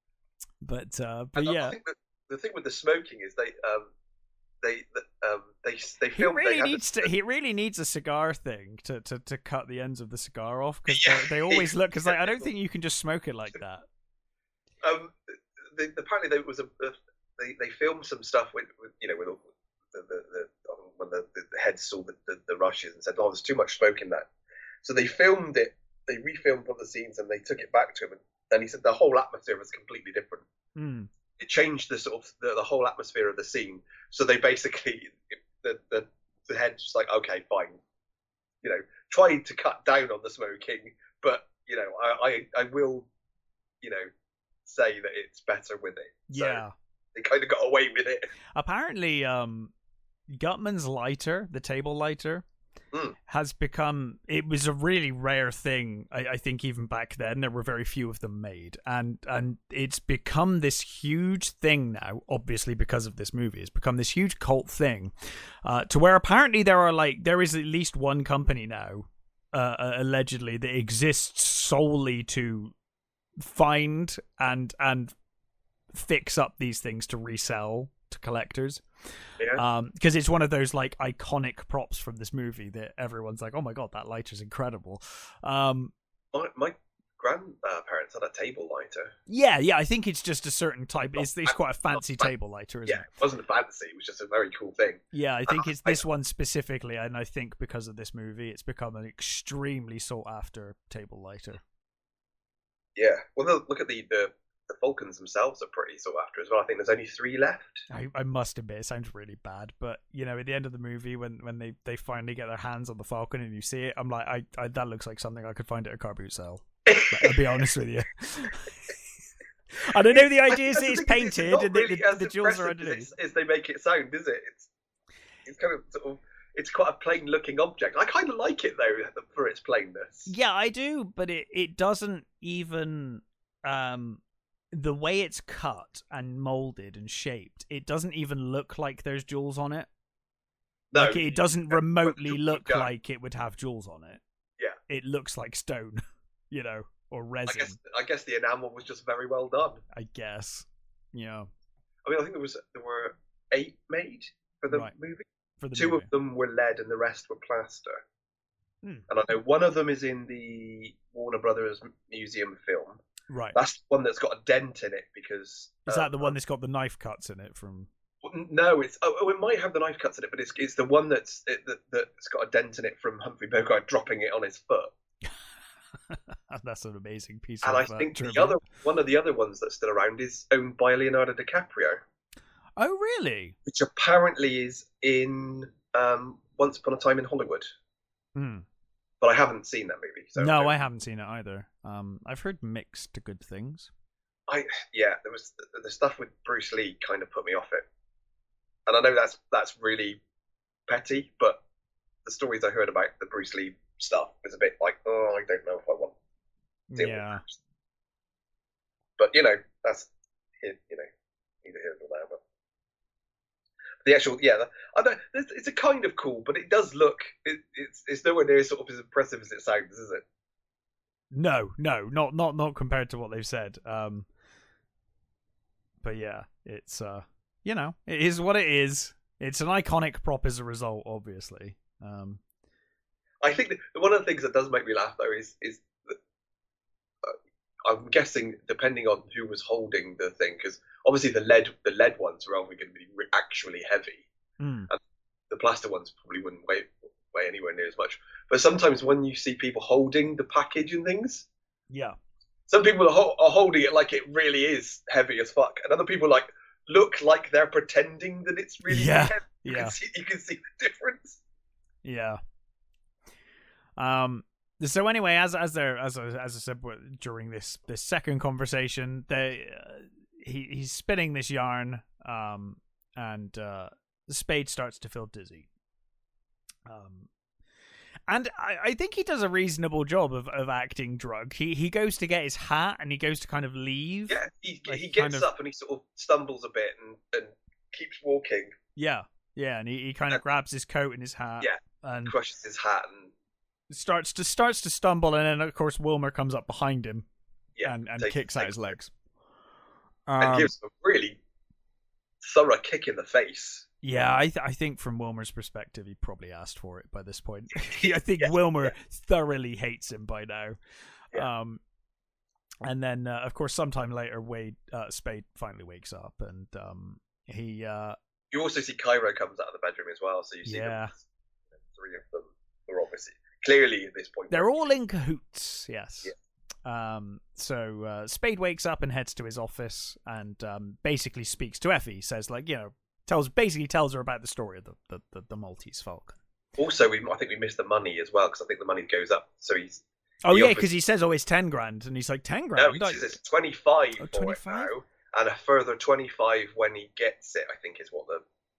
But uh. But and yeah. I think the, the thing with the smoking is they um they um they they He filmed. really they needs to, to. He really needs a cigar thing to to, to cut the ends of the cigar off, because Yeah. they always look. Because like, I don't think you can just smoke it like that. Um. The, apparently there was a. a They, they filmed some stuff with, with you know with all the, the, the when the, the heads saw the, the, the rushes and said, oh, there's too much smoke in that, so they filmed it, they refilmed one of the scenes and they took it back to him, and, and he said the whole atmosphere was completely different. Mm. It changed the sort of the, the whole atmosphere of the scene. So they basically the the, the head's just like, okay, fine, you know, tried to cut down on the smoking, but you know I I, I will you know say that it's better with it. So, Yeah. they kind of got away with it. Apparently, um, Gutman's lighter, the table lighter, mm. has become. It was a really rare thing. I, I think even back then there were very few of them made, and and it's become this huge thing now. Obviously, because of this movie, it's become this huge cult thing, uh, to where apparently there are like there is at least one company now, uh, uh, allegedly, that exists solely to find and and. fix up these things to resell to collectors. Yeah. Um, because it's one of those like iconic props from this movie that everyone's like, oh my God, that lighter's incredible. Um, my, my grandparents had a table lighter. Yeah, yeah, I think it's just a certain type. It's, it's quite a fancy table lighter, isn't yeah, it? it wasn't fancy. It was just a very cool thing. Yeah, I think it's this one specifically, and I think because of this movie, it's become an extremely sought after table lighter. Yeah. Well, look at the the. The Falcons themselves are pretty sought after as well. I think there's only three left. I, I must admit, it sounds really bad, but you know, at the end of the movie, when, when they, they finally get their hands on the Falcon and you see it, I'm like, I, I that looks like something I could find at a car boot sale. I'll be honest with you. I don't know. The idea is it's painted and really the, the, the jewels are underneath. As, as they make it sound, is it? It's it's kind of sort of it's quite a plain looking object. I kind of like it though for its plainness. Yeah, I do, but it it doesn't even um. the way it's cut and molded and shaped, it doesn't even look like there's jewels on it. No, like it doesn't remotely look go. like it would have jewels on it. Yeah, it looks like stone, you know, or resin. I guess, I guess the enamel was just very well done. I guess, yeah. I mean, I think there was there were eight made for the right. movie. For the Two movie. of them were lead, and the rest were plaster. Hmm. And I know one of them is in the Warner Brothers Museum film. Right. That's the one that's got a dent in it because. Is um, that the one that's got the knife cuts in it from? No, it's oh, oh, it might have the knife cuts in it, but it's it's the one that's it, that that's got a dent in it from Humphrey Bogart dropping it on his foot. That's an amazing piece. And of I think uh, the other one of the other ones that's still around is owned by Leonardo DiCaprio. Oh, really? Which apparently is in um, Once Upon a Time in Hollywood. Hmm. But I haven't seen that movie. So no, I haven't seen it either. Um, I've heard mixed to good things. I yeah, there was the, the stuff with Bruce Lee kind of put me off it, and I know that's that's really petty, but the stories I heard about the Bruce Lee stuff was a bit like, oh, I don't know if I want to deal yeah. with that. But you know, that's you know, neither here nor there. But the actual, yeah, the, I don't, it's, it's a kind of cool, but it does look, it, it's it's nowhere near sort of as impressive as it sounds, is it? No, no, not not not compared to what they've said. Um, but yeah, it's uh, you know, it is what it is. It's an iconic prop as a result, obviously. Um, I think that one of the things that does make me laugh though is is that, uh, I'm guessing depending on who was holding the thing, because obviously the lead the lead ones are only going to be actually heavy, mm. and the plaster ones probably wouldn't weigh weigh anywhere near as much. But sometimes when you see people holding the package and things, yeah, some people are, ho- are holding it like it really is heavy as fuck, and other people like look like they're pretending that it's really yeah. heavy. You Yeah. can see you can see the difference. Yeah. Um. So anyway, as as there as I, as I said during this this second conversation, they uh, he he's spinning this yarn, um, and uh, the Spade starts to feel dizzy. Um. And I, I think he does a reasonable job of, of acting drunk. He he goes to get his hat and he goes to kind of leave. Yeah, he Like, he gets kind of- up and he sort of stumbles a bit and, and keeps walking, Yeah, yeah, and he, he kind of And- grabs his coat and his hat. Yeah. And crushes his hat, and starts to starts to stumble, and then of course Wilmer comes up behind him yeah, and, and takes- kicks out takes- his legs. and Um, gives him a really thorough kick in the face. yeah, I th- I think from Wilmer's perspective, he probably asked for it by this point. I think Yes, Wilmer yeah. thoroughly hates him by now. Yeah. Um, and then uh, of course sometime later, Wade uh, Spade finally wakes up, and um, he uh, You also see Cairo comes out of the bedroom as well, so you see Yeah. them, three of them are obviously clearly at this point. they're all in cahoots. Yes. Yeah. Um, so uh, Spade wakes up and heads to his office and um, basically speaks to Effie. Says like, you know, tells basically tells her about the story of the the, the, the Maltese Falcon. Also, we I think we missed the money as well, because I think the money goes up. So he's Oh The yeah, office- because he says, "Oh, it's ten grand," and he's like, ten no, grand." he Like- says it's twenty-five Oh, for twenty-five? it now, and a further twenty-five when he gets it. I think is what the.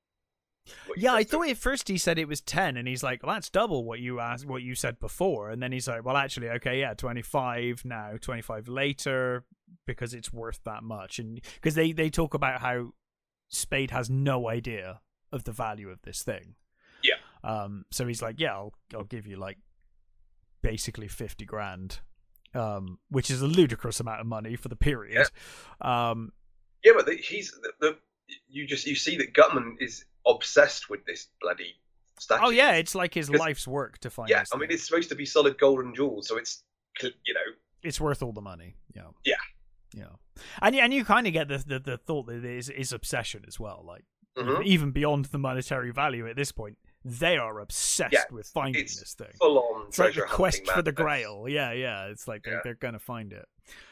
What he Yeah, I says. So- thought at first he said it was ten, and he's like, "Well, that's double what you asked, what you said before." And then he's like, "Well, actually, okay, yeah, twenty-five now, twenty-five later, because it's worth that much." And because they they talk about how Spade has no idea of the value of this thing. Yeah. Um. So he's like, "Yeah, I'll I'll give you like basically fifty grand." Um, which is a ludicrous amount of money for the period. Um, Yeah, but the, he's the, the you just you see that Gutman is obsessed with this bloody statue. oh yeah, it's like his Because- life's work to find. yeah. this I mean, thing. it's supposed to be solid gold and jewels, so it's you know It's worth all the money. Yeah. Yeah. Yeah. And and you kind of get the, the the thought that it is is obsession as well. Like mhm. even beyond the monetary value at this point, they are obsessed Yeah, with finding it's this thing. full on It's like treasure the quest hunting for the madness. Grail. Yeah, yeah. It's like they're, Yeah. they're gonna find it.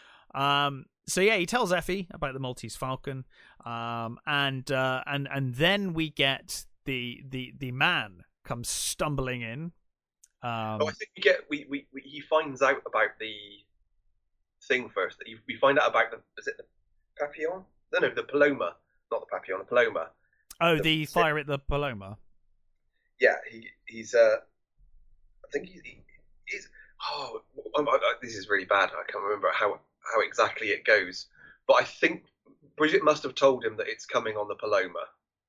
Um. So yeah, he tells Effie about the Maltese Falcon. Um. And uh. And and then we get the the the man comes stumbling in. Um. Oh, I think we get we, we, we he finds out about the thing first. That we find out about the is it the Papillon? No, no, the Paloma, not the Papillon, the Paloma. oh, the- the fire at the Paloma. Yeah, he he's uh, I think he, he he's oh I, I, this is really bad. I can't remember how how exactly it goes, but I think Bridget must have told him that it's coming on the Paloma,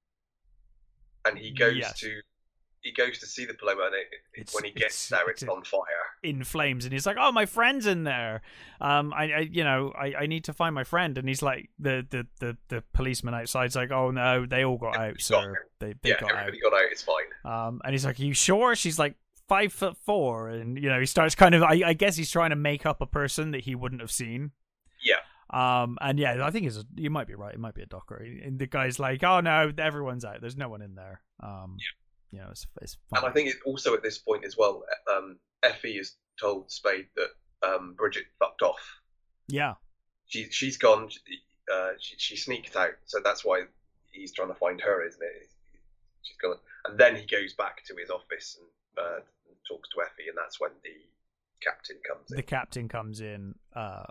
and he goes Yes. to he goes to see the Paloma, and it, it, It's- when he gets it's- there, it's it's, a- on fire. In flames, and he's like, "Oh, my friend's in there. Um, I, I you know, I, I need to find my friend." And he's like, the, the, the, the policeman outside's like, "Oh no, they all got out, Everybody got sir. out. They they Yeah, got out." everybody got out. It's fine. Um, and he's like, "Are you sure?" She's like, five foot four, and you know, he starts kind of, I, I guess he's trying to make up a person that he wouldn't have seen. Yeah. Um, and yeah, I think it's, you might be right. It might be a docker. And the guy's like, "Oh no, everyone's out. There's no one in there." Um, Yeah. You know, it's it's fine. And I think it also at this point as well, um, Effie has told Spade that um, Bridget fucked off. yeah. She she's gone. Uh, she she sneaked out, so that's why he's trying to find her, isn't it? She's gone, and then he goes back to his office and uh, talks to Effie, and that's when the captain comes in. The captain comes in, uh,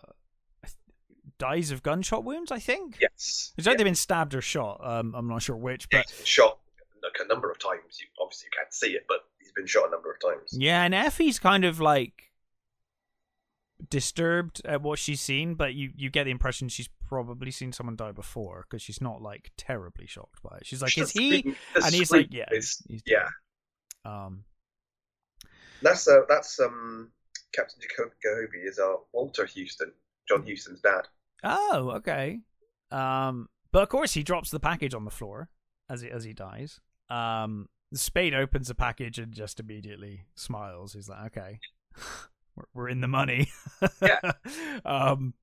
dies of gunshot wounds, I think. Yes, He's yeah. either been stabbed or shot. Um, I'm not sure which, Yeah, but he's been shot like a number of times. You, obviously, you can't see it, but he's been shot a number of times. yeah, and Effie's kind of like disturbed at what she's seen, but you, you get the impression she's probably seen someone die before because she's not like terribly shocked by it. She's like, She "Is does he?" scream- does And he's scream, like, "Yeah, it's- he's yeah." dead." Um, That's uh, that's um, Captain Jacob Gahobi is uh, Walter Houston, John Houston's dad. oh, okay. Um, but of course he drops the package on the floor as he as he dies. Um, Spade opens the package and just immediately smiles. He's like, "Okay, we're, we're in the money." Yeah. um.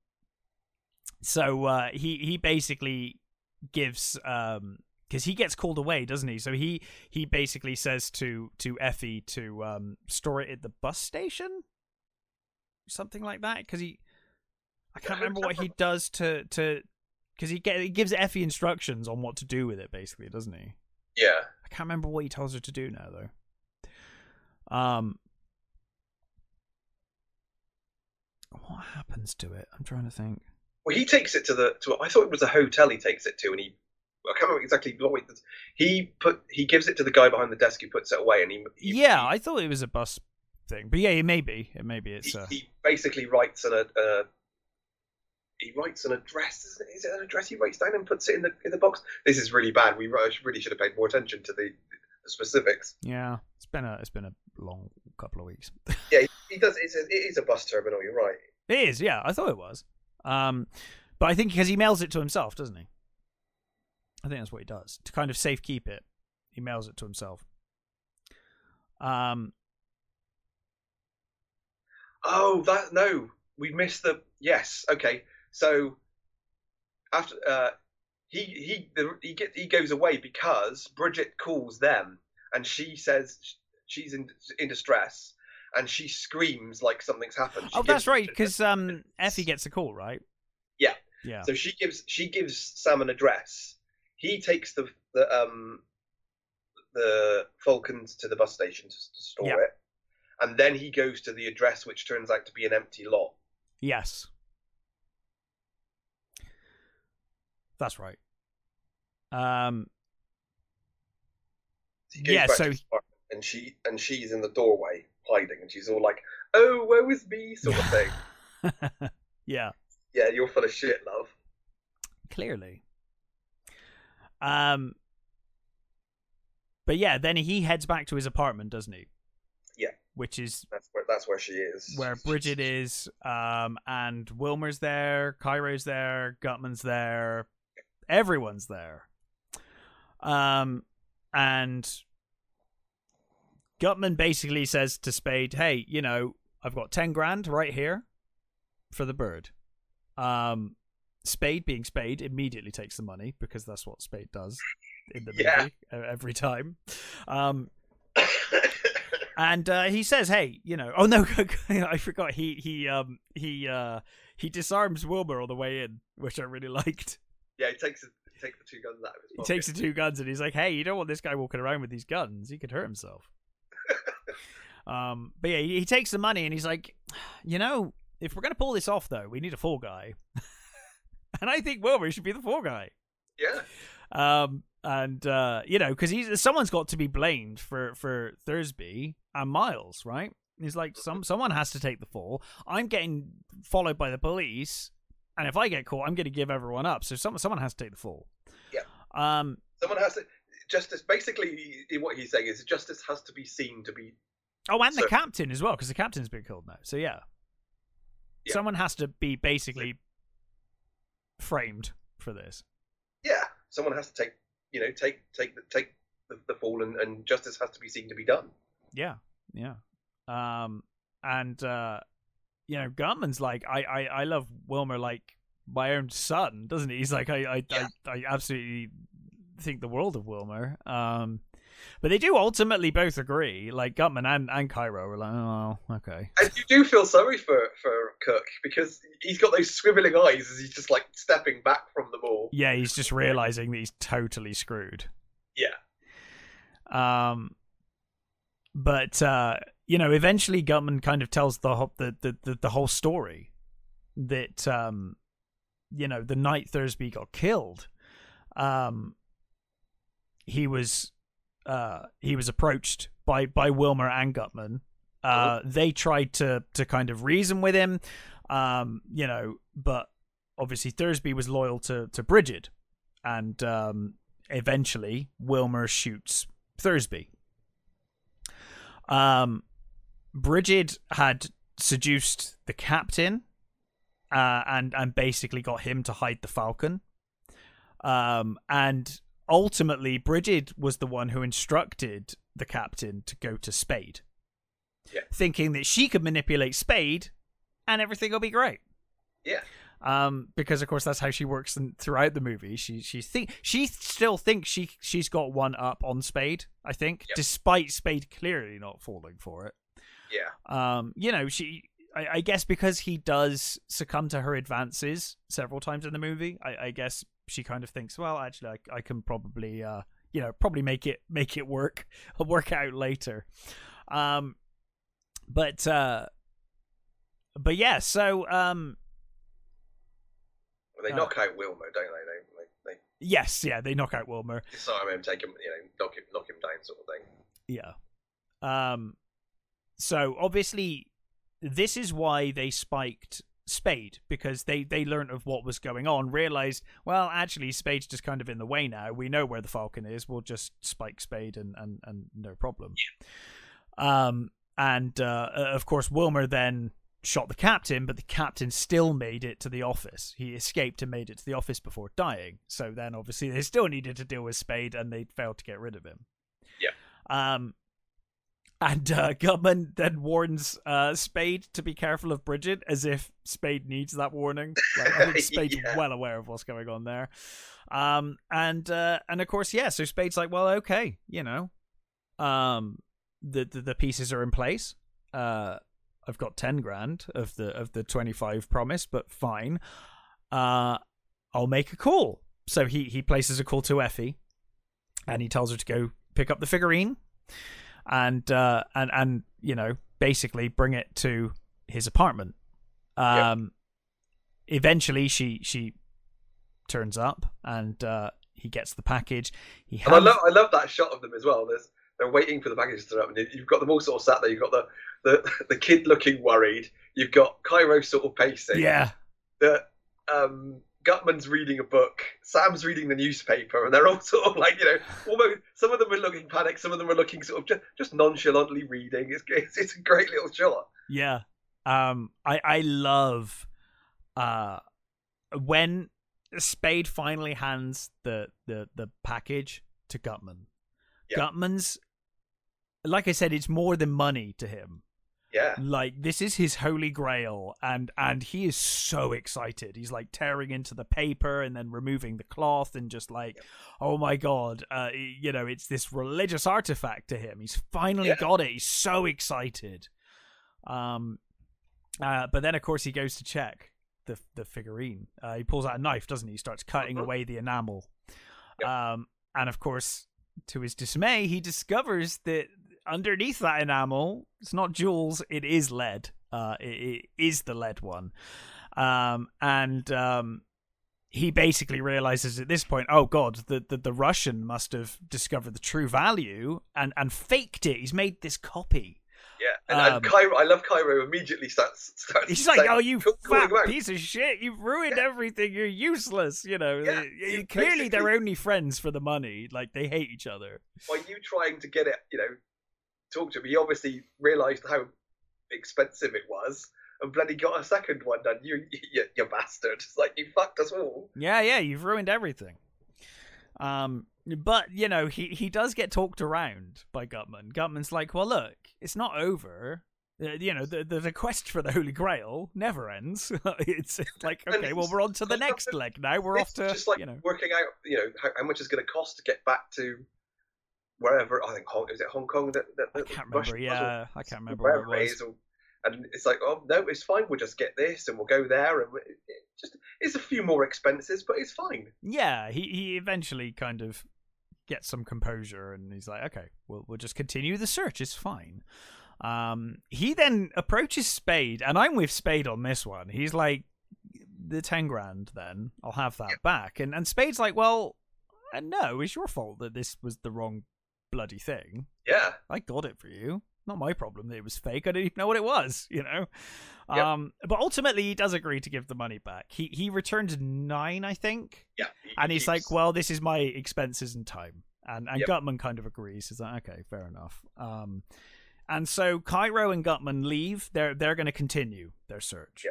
So uh, he he basically gives um because he gets called away, doesn't he? So he he basically says to to Effie to um store it at the bus station, something like that. Because he, I can't remember what he does to to because he get he gives Effie instructions on what to do with it, basically, doesn't he? Yeah, I can't remember what he tells her to do now, though. Um, what happens to it? I'm trying to think. Well, he takes it to the. To, I thought it was a hotel he takes it to, and he. I can't remember exactly what he, he put. He gives it to the guy behind the desk who puts it away, and he. he yeah, he, I thought it was a bus thing, but yeah, it may be. It may be. It's. He, uh... he basically writes an. Uh, he writes an address. Is it, is it an address he writes down and puts it in the in the box? This is really bad. We really should have paid more attention to the, the specifics. Yeah, it's been a it's been a long couple of weeks. yeah, he, he does. It's a, it is a bus terminal. You're right. It is. Yeah, I thought it was. Um, but I think because he mails it to himself, doesn't he? I think that's what he does to kind of safe keep it. He mails it to himself. Um. Oh, that no, we missed the yes. Okay, so after uh, he he the, he get he goes away because Bridget calls them and she says she's in in distress and she screams like something's happened. She oh, that's gives, right, because um, Effie gets a call, right? Yeah, yeah. So she gives she gives Sam an address. He takes the the um the Falcons to the bus station to, to store yeah. it, and then he goes to the address, which turns out to be an empty lot. Yes, that's right. Um, yeah. So and she and she's in the doorway hiding, and she's all like, "Oh, woe is me," sort of thing. yeah. Yeah, you're full of shit, love. Clearly. Um. But yeah, then he heads back to his apartment, doesn't he? Yeah. Which is that's where that's where she is. Where Bridget is, um, and Wilmer's there, Cairo's there, Gutman's there, everyone's there. Um, and Gutman basically says to Spade, "Hey, you know, I've got ten grand right here for the bird." Um, Spade, being Spade, immediately takes the money because that's what Spade does in the movie yeah. every time. Um, and uh, he says, "Hey, you know, oh no, I forgot. He he um he uh he disarms Wilmer on the way in, which I really liked. Yeah, he takes it." Takes the two guns out of his pocket. He takes the two guns and he's like, "Hey, you don't want this guy walking around with these guns. He could hurt himself." um, but yeah, he, he takes the money and he's like, "You know, if we're gonna pull this off, though, we need a fall guy." And I think Wilmer should be the fall guy. Yeah. Um, and uh, you know, because he's someone's got to be blamed for for Thursby and Miles, right? He's like, some someone has to take the fall. I'm getting followed by the police. And if I get caught, I'm going to give everyone up. So someone, someone has to take the fall. Yeah. Um. Someone has to. Justice. Basically, what he's saying is justice has to be seen to be. Oh, and so, the captain as well, because the captain's been killed now. So yeah. yeah. Someone has to be basically framed for this. Yeah. Someone has to take. You know, take take the take the, the fall, and, and justice has to be seen to be done. Yeah. Yeah. Um. And. uh You know, Gutman's like, I, I, I love Wilmer like my own son, doesn't he? He's like, I, I, yeah. I, I absolutely think the world of Wilmer. Um, but they do ultimately both agree. Like Gutman and, and Cairo are like, oh, okay. And you do feel sorry for, for Cook because he's got those swiveling eyes as he's just like stepping back from them all. Yeah, he's just realizing that he's totally screwed. Yeah. Um, but uh. You know, eventually Gutman kind of tells the whole, the, the, the, the whole story that, um, you know, the night Thursby got killed, um, he was uh, he was approached by, by Wilmer and Gutman. Uh, oh. They tried to, to kind of reason with him, um, you know, but obviously Thursby was loyal to, to Bridget. And um, eventually Wilmer shoots Thursby. Um... Bridget had seduced the captain uh, and and basically got him to hide the Falcon. Um, and ultimately, Bridget was the one who instructed the captain to go to Spade, yeah. thinking that she could manipulate Spade and everything will be great. Yeah. Um, because of course that's how she works in, throughout the movie. She she think she still thinks she she's got one up on Spade. I think, yep. despite Spade clearly not falling for it. Yeah. Um, you know, she, I, I guess because he does succumb to her advances several times in the movie, I, I guess she kind of thinks, well, actually, I, I can probably, uh, you know, probably make it make it work work out later. Um, but uh, but yeah, so um, well, they uh, knock out Wilmer, don't they? They, they, they... Yes, yeah, they knock out Wilmer. Disarm him, take him, you know, knock him, knock him down, sort of thing. Yeah. Um. So obviously, this is why they spiked Spade, because they they learned of what was going on, realized, well, actually Spade's just kind of in the way now, we know where the Falcon is, we'll just spike Spade and and, and no problem. Yeah. Um and uh, of course Wilmer then shot the captain, but the captain still made it to the office. He escaped and made it to the office before dying, so then obviously they still needed to deal with Spade and they failed to get rid of him. Yeah. Um And uh, Gutman then warns uh, Spade to be careful of Bridget, as if Spade needs that warning. Like, I think Spade's yeah. well aware of what's going on there. Um, and uh, and of course, yeah. So Spade's like, well, okay, you know, um, the, the the pieces are in place. Uh, I've got ten grand of the of the twenty five promised, but fine. Uh, I'll make a call. So he he places a call to Effie, and he tells her to go pick up the figurine. And uh, and and you know, basically bring it to his apartment. Um, yep. Eventually, she she turns up, and uh, he gets the package. He has... and I love I love that shot of them as well. There's they're waiting for the package to turn up, and you've got them all sort of sat there. You've got the the, the kid looking worried. You've got Cairo sort of pacing. Yeah. The um. Gutman's reading a book, Sam's reading the newspaper, and they're all sort of like, you know, almost, some of them are looking panicked, some of them are looking sort of just, just nonchalantly reading. It's, it's it's a great little shot. Yeah. Um, I, I love uh, when Spade finally hands the, the, the package to Gutman. Yeah. Gutman's, like I said, it's more than money to him. Yeah. Like, this is his holy grail, and and he is so excited. He's like tearing into the paper and then removing the cloth and just like, yeah. oh my god, uh, you know, it's this religious artifact to him. He's finally yeah. got it. He's so excited. Um, uh, but then of course he goes to check the the figurine. Uh, he pulls out a knife, doesn't he? He starts cutting mm-hmm. away the enamel. Yeah. Um, and of course, to his dismay, he discovers that underneath that enamel, it's not jewels, it is lead. Uh, it, it is the lead one. Um, and um, he basically realizes at this point, oh god, the, the, the Russian must have discovered the true value and, and faked it. He's made this copy. Yeah, and, um, and Cairo, I love Cairo immediately starts. starts he's like, "Oh, you fat piece of shit! You've ruined yeah. everything. You're useless." You know, yeah. they, clearly they're only friends for the money. Like they hate each other. By you trying to get it, you know, talk to him, he obviously realised how expensive it was, and bloody got a second one done. You, you, you bastard! It's like you fucked us all. Yeah, yeah, you've ruined everything. Um. But, you know, he, he does get talked around by Gutman. Gutman's like, well, look, it's not over. Uh, you know, the, the the quest for the Holy Grail never ends. It's like, okay, well, we're on to the next leg now. We're off to, just like you know. working out, you know, how, how much it's going to cost to get back to wherever, I think, Hong, is it Hong Kong? That, that, I can't remember, yeah. I can't remember wherever what it was. It is, or, and it's like, oh, no, it's fine. We'll just get this and we'll go there. And it, it just, it's a few more expenses, but it's fine. Yeah, he, he eventually kind of get some composure, and he's like, okay, we'll we'll just continue the search, it's fine. Um he then approaches Spade, and I'm with Spade on this one. He's like, the ten grand, then I'll have that yeah. back. And and Spade's like, well, uh, no, it's your fault that this was the wrong bloody thing. Yeah, I got it for you, not my problem that it was fake. I didn't even know what it was, you know. Yep. Um, but ultimately, he does agree to give the money back. He he returns nine, I think. Yeah. He, and he's keeps... like, well, this is my expenses and time. And and yep. Gutman kind of agrees. He's like, okay, fair enough. Um, and so Cairo and Gutman leave. They're they're going to continue their search.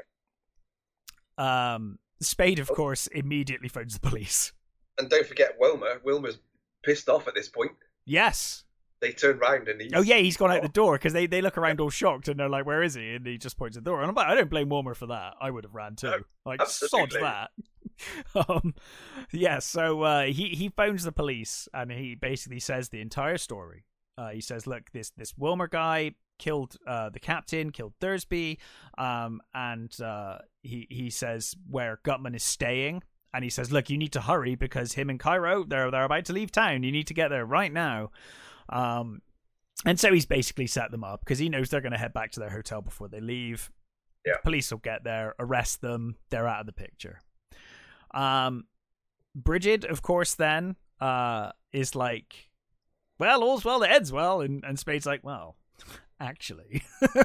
Yep. Um, Spade, of oh. course, immediately phones the police. And don't forget Wilmer. Wilmer's pissed off at this point. Yes. They turn round and he's... Oh, yeah, he's gone out the door, because they, they look around all shocked, and they're like, where is he? And he just points at the door. And I'm like, I don't blame Wilmer for that. I would have ran too. No, like, absolutely. sod that. um, yeah, so uh, he, he phones the police, and he basically says the entire story. Uh, he says, look, this, this Wilmer guy killed uh, the captain, killed Thursby, um, and uh, he, he says where Gutman is staying. and he says, "Look, you need to hurry because him and Cairo, they're they're about to leave town. You need to get there right now." Um, and so he's basically set them up because he knows they're going to head back to their hotel before they leave. Yeah. The police will get there, arrest them. They're out of the picture. Um, Bridget, of course, then uh is like, "Well, all's well that ends well," and and Spade's like, "Well, actually."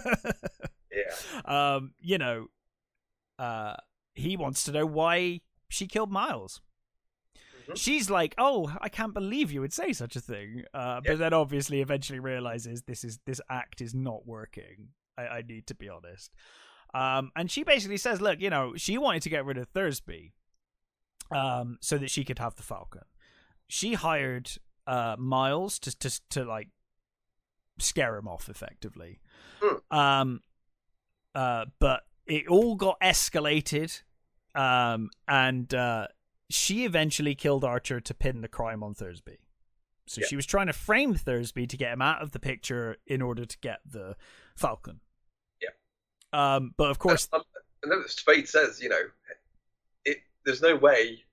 Yeah. Um, you know, uh, he wants to know why she killed Miles. Mm-hmm. She's like, "Oh, I can't believe you would say such a thing." Uh, yeah. But then obviously eventually realizes this is this act is not working. I, I need to be honest. Um, and she basically says, "Look, you know, she wanted to get rid of Thursby, um, so that she could have the Falcon. She hired uh Miles to to to like scare him off effectively." Mm. Um. Uh, but it all got escalated, um, and uh, she eventually killed Archer to pin the crime on Thursby. So yeah. she was trying to frame Thursby to get him out of the picture in order to get the Falcon. Yeah. Um, but of course, and, and then Spade says, you know, it. There's no way,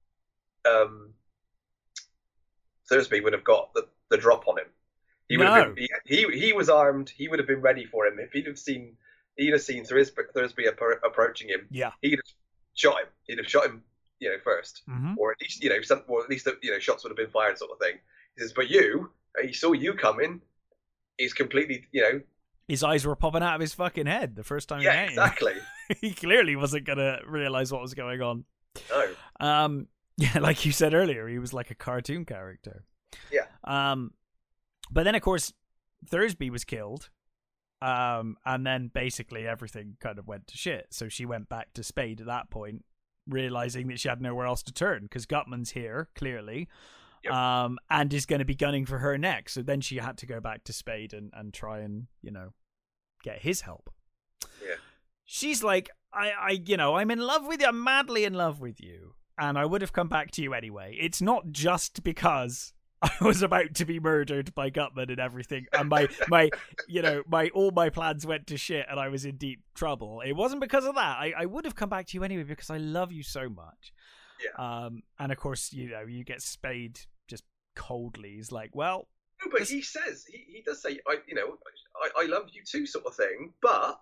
um, Thursby would have got the, the drop on him. He would no. have been, he, he he was armed. He would have been ready for him if he'd have seen. He'd have seen Thursby, Thursby approaching him. Yeah, he'd have shot him. He'd have shot him, you know, first, mm-hmm. or at least, you know, some, or at least, you know, shots would have been fired, sort of thing. He says, "But you, he saw you coming. He's completely, you know, his eyes were popping out of his fucking head the first time yeah, he met exactly. him. He clearly wasn't gonna realize what was going on. No. Um, yeah, like you said earlier, he was like a cartoon character. Yeah. Um, but then of course, Thursby was killed. Um, and then basically everything kind of went to shit. So she went back to Spade at that point, realizing that she had nowhere else to turn because Gutman's here, clearly, yep. um, and is going to be gunning for her next. So then she had to go back to Spade and, and try and, you know, get his help. Yeah. She's like, I, I, you know, I'm in love with you. I'm madly in love with you. And I would have come back to you anyway. It's not just because I was about to be murdered by Gutman and everything, and my, my, you know, my all my plans went to shit, and I was in deep trouble. It wasn't because of that. I, I would have come back to you anyway because I love you so much. Yeah. Um, and of course, you know, you get Spade just coldly. He's like, "Well, no, but this... he says he, he does say, I, you know, I, I love you too, sort of thing. But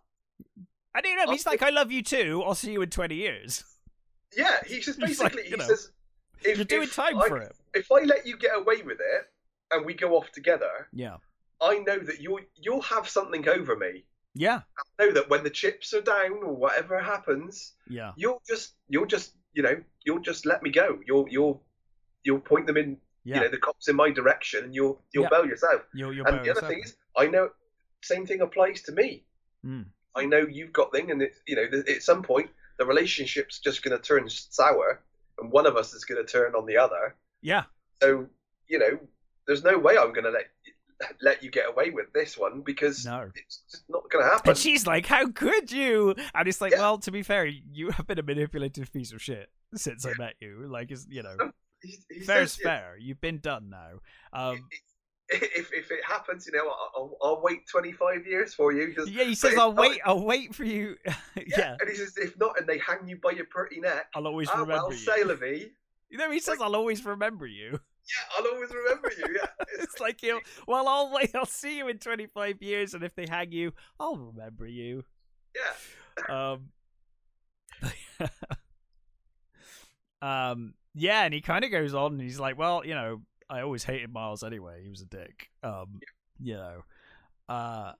I don't know. He's like, I love you too. I'll see you in twenty years. Yeah, he says basically, like, he know, says, if, you're doing if time I, for it. If I let you get away with it and we go off together, yeah, I know that you'll you'll have something over me. Yeah, I know that when the chips are down or whatever happens, yeah, you'll just you'll just you know you'll just let me go. You'll you'll you'll point them in, yeah. you know, the cops in my direction, and you'll you'll yeah. bail yourself. You'll, you'll and bail the other yourself. thing is, I know same thing applies to me. Mm. I know you've got thing, and it's, you know, at some point the relationship's just going to turn sour, and one of us is going to turn on the other. Yeah. So, you know, there's no way I'm going to let let you get away with this one because no. it's just not going to happen. And she's like, "How could you?" And it's like, yeah. well, to be fair, you have been a manipulative piece of shit since yeah. I met you. Like, it's, you know, he, he fair's says, fair. Yeah. You've been done now. Um, if if it happens, you know, I'll, I'll wait twenty-five years for you. Cause, yeah, he says, "I'll not, wait. I'll wait for you." yeah. yeah, and he says, "If not, and they hang you by your pretty neck, I'll always ah, remember well, you." C'est la vie. You know, he says, like, "I'll always remember you." Yeah, I'll always remember you. Yeah, it's, it's like you. Well, I'll wait. I'll see you in twenty-five years, and if they hang you, I'll remember you. Yeah. Um. um. Yeah, and he kind of goes on, and he's like, "Well, you know, I always hated Miles anyway. He was a dick. Um. Yeah. You know. Uh.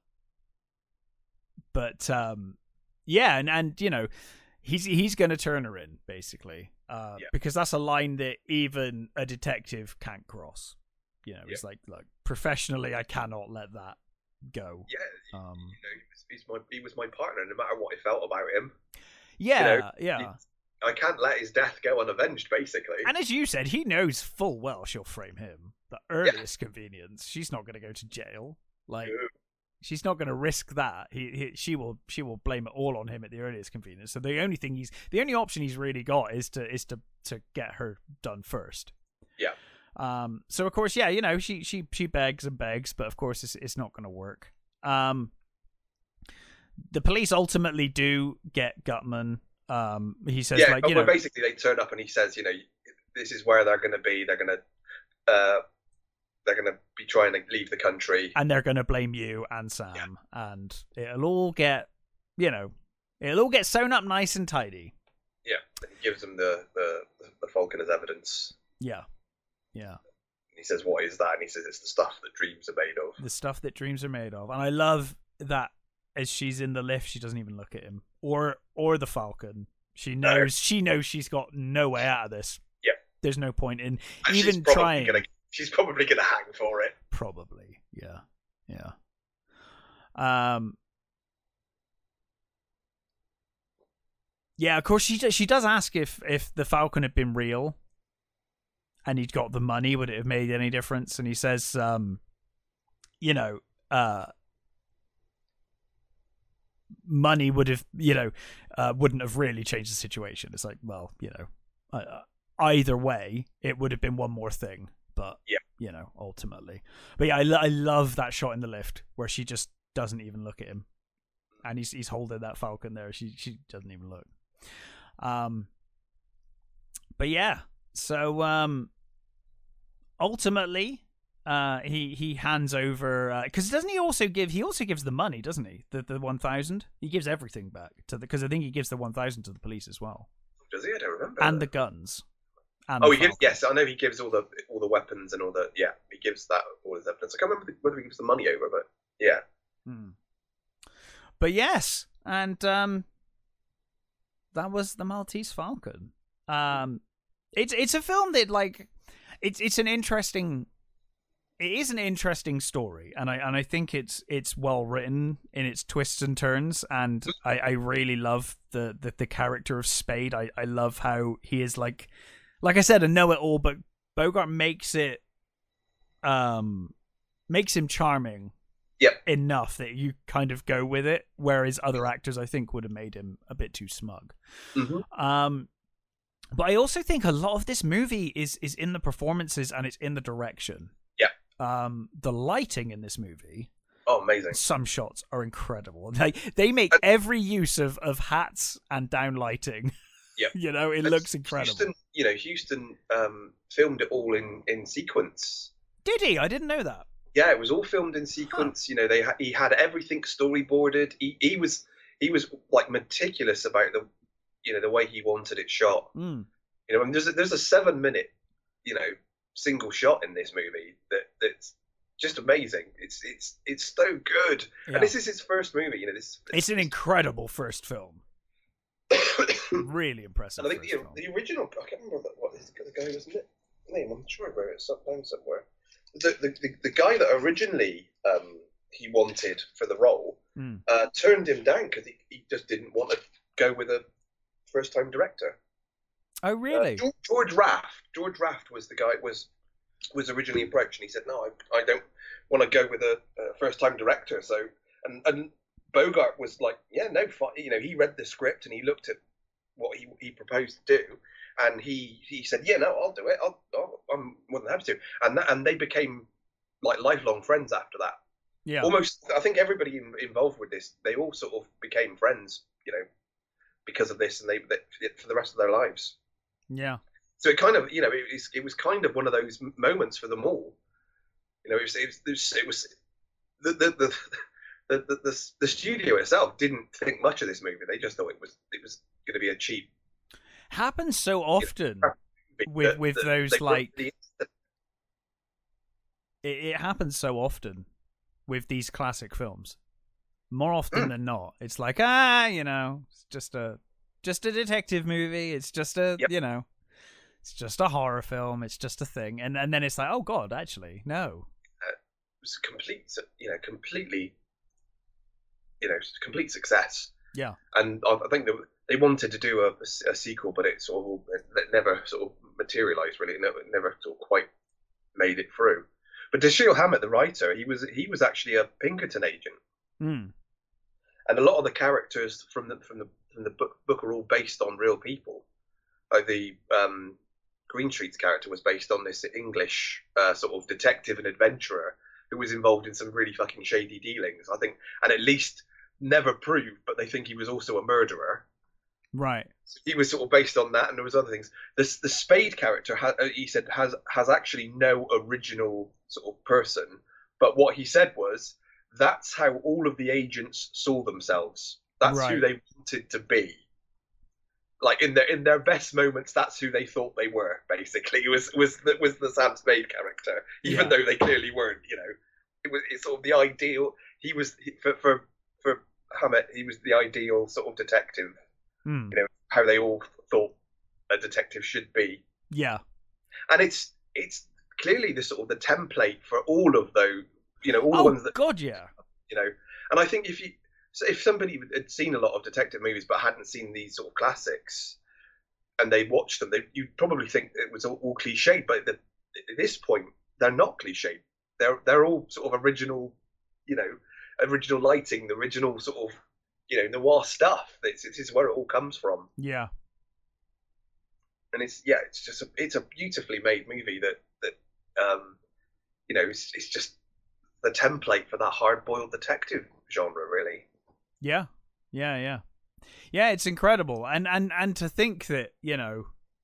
But um. Yeah, and and you know, he's he's going to turn her in basically. Uh, yeah. Because that's a line that even a detective can't cross. You know, yeah. It's like, look, professionally, I cannot let that go. Yeah, um, you know, he's my, he was my partner, no matter what I felt about him. Yeah, you know, yeah. I can't let his death go unavenged, basically. And as you said, he knows full well she'll frame him. The earliest yeah. convenience. She's not going to go to jail. Like... No. She's not going to risk that. He, he, she will, she will blame it all on him at the earliest convenience. So the only thing he's, the only option he's really got is to, is to, to get her done first. Yeah. Um. So of course, yeah, you know, she, she, she begs and begs, but of course, it's, it's not going to work. Um. The police ultimately do get Gutman. Um, he says Yeah, like, but you well, know, basically they turn up and he says, you know, this is where they're going to be. They're going to, uh, they're going to be trying to leave the country, and they're going to blame you and Sam, yeah. and it'll all get, you know, it'll all get sewn up nice and tidy. Yeah, and he gives them the the, the Falcon as evidence. Yeah, yeah. He says, "What is that?" And he says, "It's the stuff that dreams are made of." The stuff that dreams are made of, and I love that. As she's in the lift, she doesn't even look at him or or the Falcon. She knows no. she knows she's got no way out of this. Yeah, there's no point in and even she's trying. Gonna, she's probably going to hang for it. Probably, yeah, yeah. Um, yeah. Of course, she she does ask if if the Falcon had been real, and he'd got the money, would it have made any difference? And he says, um, you know, uh. money would have, you know, uh, wouldn't have really changed the situation. It's like, well, you know, uh, either way, it would have been one more thing. But, yeah. you know, ultimately. But yeah, I, I love that shot in the lift where she just doesn't even look at him. And he's he's holding that Falcon there. She she doesn't even look. Um. But yeah, so um. Ultimately, Uh, he he hands over because uh, doesn't he also give he also gives the money, doesn't he? The the one thousand. He gives everything back to the because I think he gives the one thousand to the police as well. Does he? I don't remember. And the guns. And oh, the he gives, yes, I know he gives all the all the weapons and all the yeah. He gives that all his evidence. I can't remember whether he gives the money over, but yeah. Hmm. But yes, and um, that was the Maltese Falcon. Um, it's it's a film that like it's it's an interesting. It is an interesting story, and I and I think it's it's well written in its twists and turns, and I, I really love the, the, the character of Spade. I, I love how he is like, like I said, a know-it-all, but Bogart makes it, um, makes him charming, yep. enough that you kind of go with it, whereas other actors I think would have made him a bit too smug. Mm-hmm. Um, but I also think a lot of this movie is is in the performances and it's in the direction. Um, the lighting in this movie, oh, amazing! Some shots are incredible. They they make every use of, of hats and down lighting. Yeah, you know, it and looks incredible. Houston, you know, Houston um, filmed it all in, in sequence. Did he? I didn't know that. Yeah, it was all filmed in sequence. Huh. You know, they ha- he had everything storyboarded. He he was he was like meticulous about the you know the way he wanted it shot. Mm. You know, and there's a, there's a seven minute you know. single shot in this movie that that's just amazing. It's it's it's so good, yeah. And this is his first movie. You know, this, this it's an incredible first film. Really impressive. And I think the, film. the original. I can't remember what the guy was name. I'm sure I wrote it down somewhere. The the, the the guy that originally um, he wanted for the role mm. uh, turned him down because he, he just didn't want to go with a first time director. Oh, really? Uh, George, George Raft. George Raft was the guy was was originally approached, and he said, "No, I, I don't want to go with a, a first-time director." So, and and Bogart was like, "Yeah, no, fine." You know, he read the script and he looked at what he he proposed to do, and he he said, "Yeah, no, I'll do it. I'll, I'll I'm more than happy to." And that, and they became like lifelong friends after that. Yeah, almost. I think everybody in, involved with this, they all sort of became friends. You know, because of this, and they, they for the rest of their lives. Yeah. So it kind of, you know, it was, it was kind of one of those moments for them all. You know, it was, it was, it was the, the, the, the, the, the, the studio itself didn't think much of this movie. They just thought it was, it was going to be a cheap. Happens so often you know, with, the, with the, those like, the, it, it happens so often with these classic films. More often mm. than not, it's like, ah, you know, it's just a, just a detective movie. It's just a, yep. you know, it's just a horror film. It's just a thing. And and then it's like, oh God, actually, no. Uh, it was complete, you know, completely, you know, complete success. Yeah. And I, I think that they wanted to do a, a, a sequel, but it sort of it never sort of materialized really. It never, never sort of quite made it through. But Dashiell Hammett, the writer, he was he was actually a Pinkerton agent. Mm. And a lot of the characters from the from the from the book, book are all based on real people. Like the um, Green Street's character was based on this English uh, sort of detective and adventurer who was involved in some really fucking shady dealings, I think, and at least never proved, but they think he was also a murderer. Right. So he was sort of based on that, and there was other things. The the Spade character, ha, he said, has has actually no original sort of person, but what he said was that's how all of the agents saw themselves. That's Right. who they wanted to be. Like in their in their best moments, that's who they thought they were. Basically, was was the, was the Sam Spade character, even Yeah. though they clearly weren't. You know, it was it's sort of the ideal. He was for for for Hammett. He was the ideal sort of detective. Hmm. You know how they all thought a detective should be, Yeah. and it's it's clearly the sort of the template for all of those. You know, all the Oh ones that God, yeah. you know. And I think if you so if somebody had seen a lot of detective movies but hadn't seen these sort of classics, and they watched them, they, you'd probably think it was all, all cliched. But the, at this point, they're not cliched. They're they're all sort of original, you know, original lighting, the original sort of, you know, noir stuff. This, this is where it all comes from. Yeah. And it's yeah, it's just a, it's a beautifully made movie that that um, you know, it's, it's just the template for that hard-boiled detective genre, really. Yeah. Yeah. Yeah. Yeah. It's incredible, and and and to think that, you know,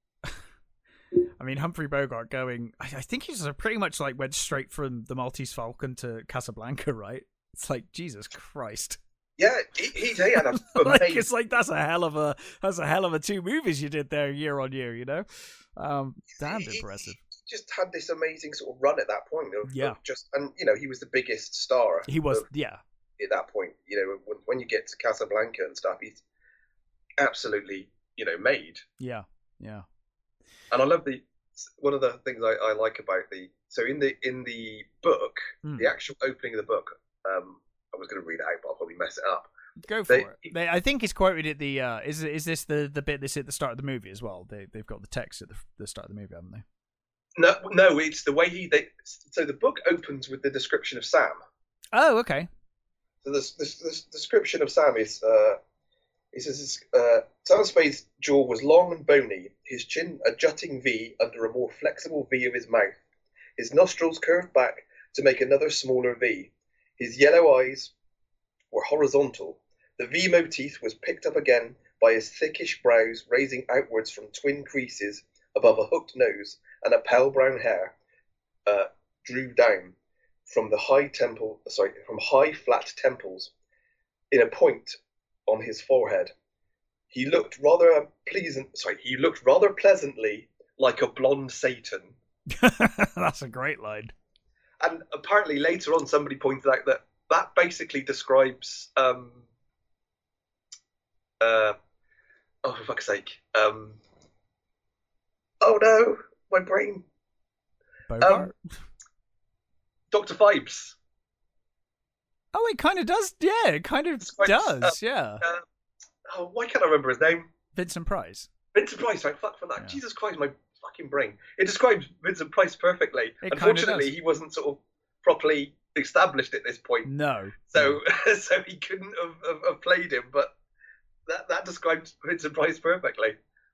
I mean, Humphrey Bogart going, I, I think he's pretty much like went straight from The Maltese Falcon to Casablanca, right? It's like, Jesus Christ. Yeah, he, he, he had a Like, amazing. it's like that's a hell of a that's a hell of a two movies you did there year on year, you know. Um, damn he- impressive. he just had this amazing sort of run at that point of, Yeah. of just, and you know, he was the biggest star. He was, of- yeah, at that point. You know, when, when you get to Casablanca and stuff, he's absolutely, you know, made. yeah, yeah. And I love the one of the things I, I like about the so in the in the book, Mm. the actual opening of the book. Um, I was going to read it out, but I'll probably mess it up. Go for They- it. They, I think it's quoted at the. Uh, is is this the the bit that's at the start of the movie as well? They they've got the text at the, the start of the movie, haven't they? No, no, it's the way he. They, so the book opens with the description of Sam. Oh, okay. So this this, this description of Sam is. Uh, he says, uh, Sam Spade's jaw was long and bony, his chin a jutting V under a more flexible V of his mouth. His nostrils curved back to make another smaller V. His yellow eyes were horizontal. The V motif was picked up again by his thickish brows raising outwards from twin creases above a hooked nose, and a pale brown hair uh, drew down from the high temple, sorry, from high flat temples in a point on his forehead. He looked rather pleasant. Sorry, he looked rather pleasantly like a blonde Satan. That's a great line. And apparently later on, somebody pointed out that that basically describes. Um, uh, oh, for fuck's sake! Um, oh no, my brain. Bogart. Doctor Phibes. Oh, it kind of does. Yeah, it kind of Describes, does. uh, yeah. Uh, oh, why can't I remember his name? Vincent Price. Vincent Price, right? Fuck for that. Yeah. Jesus Christ, my fucking brain. It describes Vincent Price perfectly. It kinda Unfortunately, does. he wasn't sort of properly established at this point, No. so so he couldn't have, have, have played him. But that that describes Vincent Price perfectly.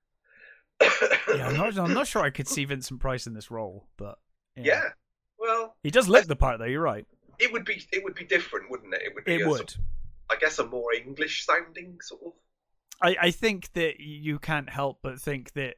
Yeah, I'm not, I'm not sure I could see Vincent Price in this role, but yeah. Yeah. Well, He does look the part, though. You're right. it would be it would be different, wouldn't it? It would be It a would. Sort of, I guess a more English sounding sort of. I, I think that you can't help but think that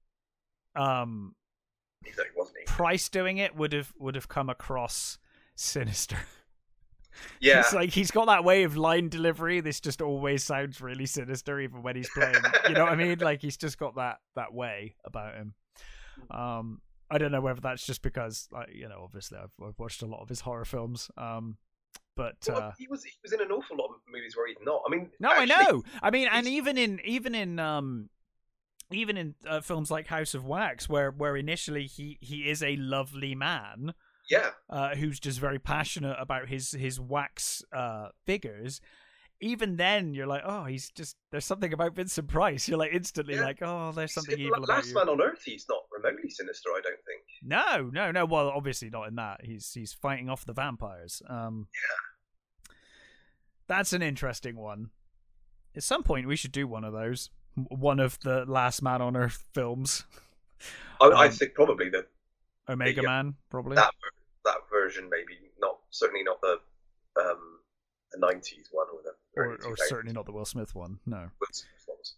um, Even though he wasn't English. Price doing it would have would have come across sinister. Yeah. It's like he's got that way of line delivery. This just always sounds really sinister, even when he's playing. You know what I mean? Like he's just got that that way about him. Um, I don't know whether that's just because, like, you know, obviously I've, I've watched a lot of his horror films. Um, but Well, uh, he was he was in an awful lot of movies where he's not. I mean, no, actually, I know. I mean, and he's- even in even in um, even in uh, films like House of Wax, where where initially he he is a lovely man. Yeah. Uh, who's just very passionate about his his wax uh, figures. Even then, you're like, oh, he's just there's something about Vincent Price. You're like instantly Yeah. like, oh, there's something He's- evil about Last you. Man on Earth, he's not remotely sinister, I don't think. No, no, no. Well, obviously not in that. He's he's fighting off the vampires. Um, Yeah. That's an interesting one. At some point, we should do one of those. One of the Last Man on Earth films. I, I Um, think probably that Omega Yeah. Man, probably. that that version, maybe not. Certainly not the um the nineties one or the or early or two thousands certainly not the Will Smith one. No. ones.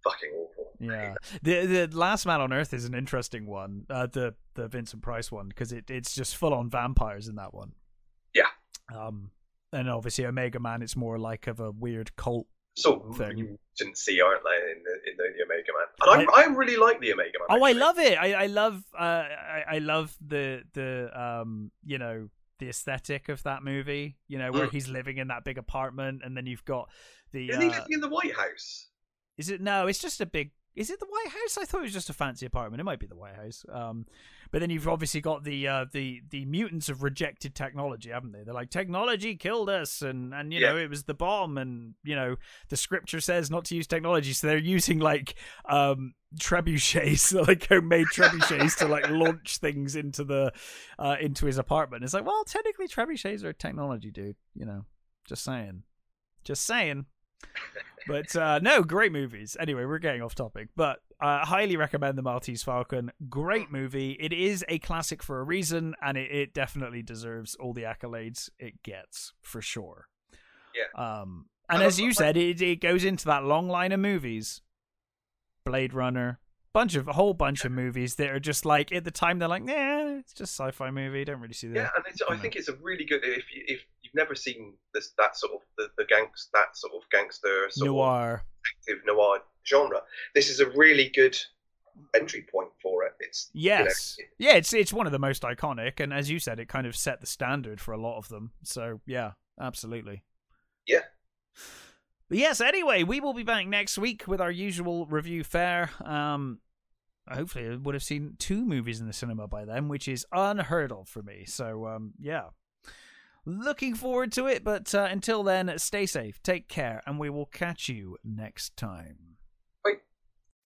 fucking awful. Yeah, the the Last Man on Earth is an interesting one, uh, the the Vincent Price one, because it, it's just full on vampires in that one. Yeah. Um, and obviously Omega Man, it's more like of a weird cult sort of thing. mutancy, aren't they, in the in the, the Omega Man? And I, I, I really like the Omega Man. Oh, actually. I love it. I I love uh I, I love the the um you know the aesthetic of that movie. You know where mm. he's living in that big apartment, and then you've got the. Isn't uh, he living in the White House? Is it no? It's just a big. Is it the White House? I thought it was just a fancy apartment. It might be the White House. Um, but then you've obviously got the uh, the the mutants have rejected technology, haven't they? They're like, technology killed us, and and you yeah. know it was the bomb, and you know the scripture says not to use technology, so they're using like um, trebuchets, like homemade trebuchets to like launch things into the uh, into his apartment. It's like, well, technically trebuchets are technology, dude. You know, just saying, just saying. But uh, no, great movies. Anyway, we're getting off topic, but I uh, highly recommend The Maltese Falcon. Great movie. It is a classic for a reason, and it, it definitely deserves all the accolades it gets, for sure. Yeah. Um, and as you said, it, it goes into that long line of movies. Blade Runner, bunch of a whole bunch of movies that are just like, at the time, they're like, nah, it's just a sci-fi movie. Don't really see that. Yeah, and it's, I think it's a really good, if you, if you've never seen this, that sort of the, the gangs, that sort of gangster sort noir, of active noir genre. This is a really good entry point for it. It's yes, you know, yeah, it's it's one of the most iconic, and as you said, it kind of set the standard for a lot of them. So yeah, absolutely. Yeah. But yes. Anyway, we will be back next week with our usual review fare. Um, hopefully, I would have seen two movies in the cinema by then, which is unheard of for me. So um, yeah. Looking forward to it, but uh, until then, stay safe, take care, and we will catch you next time.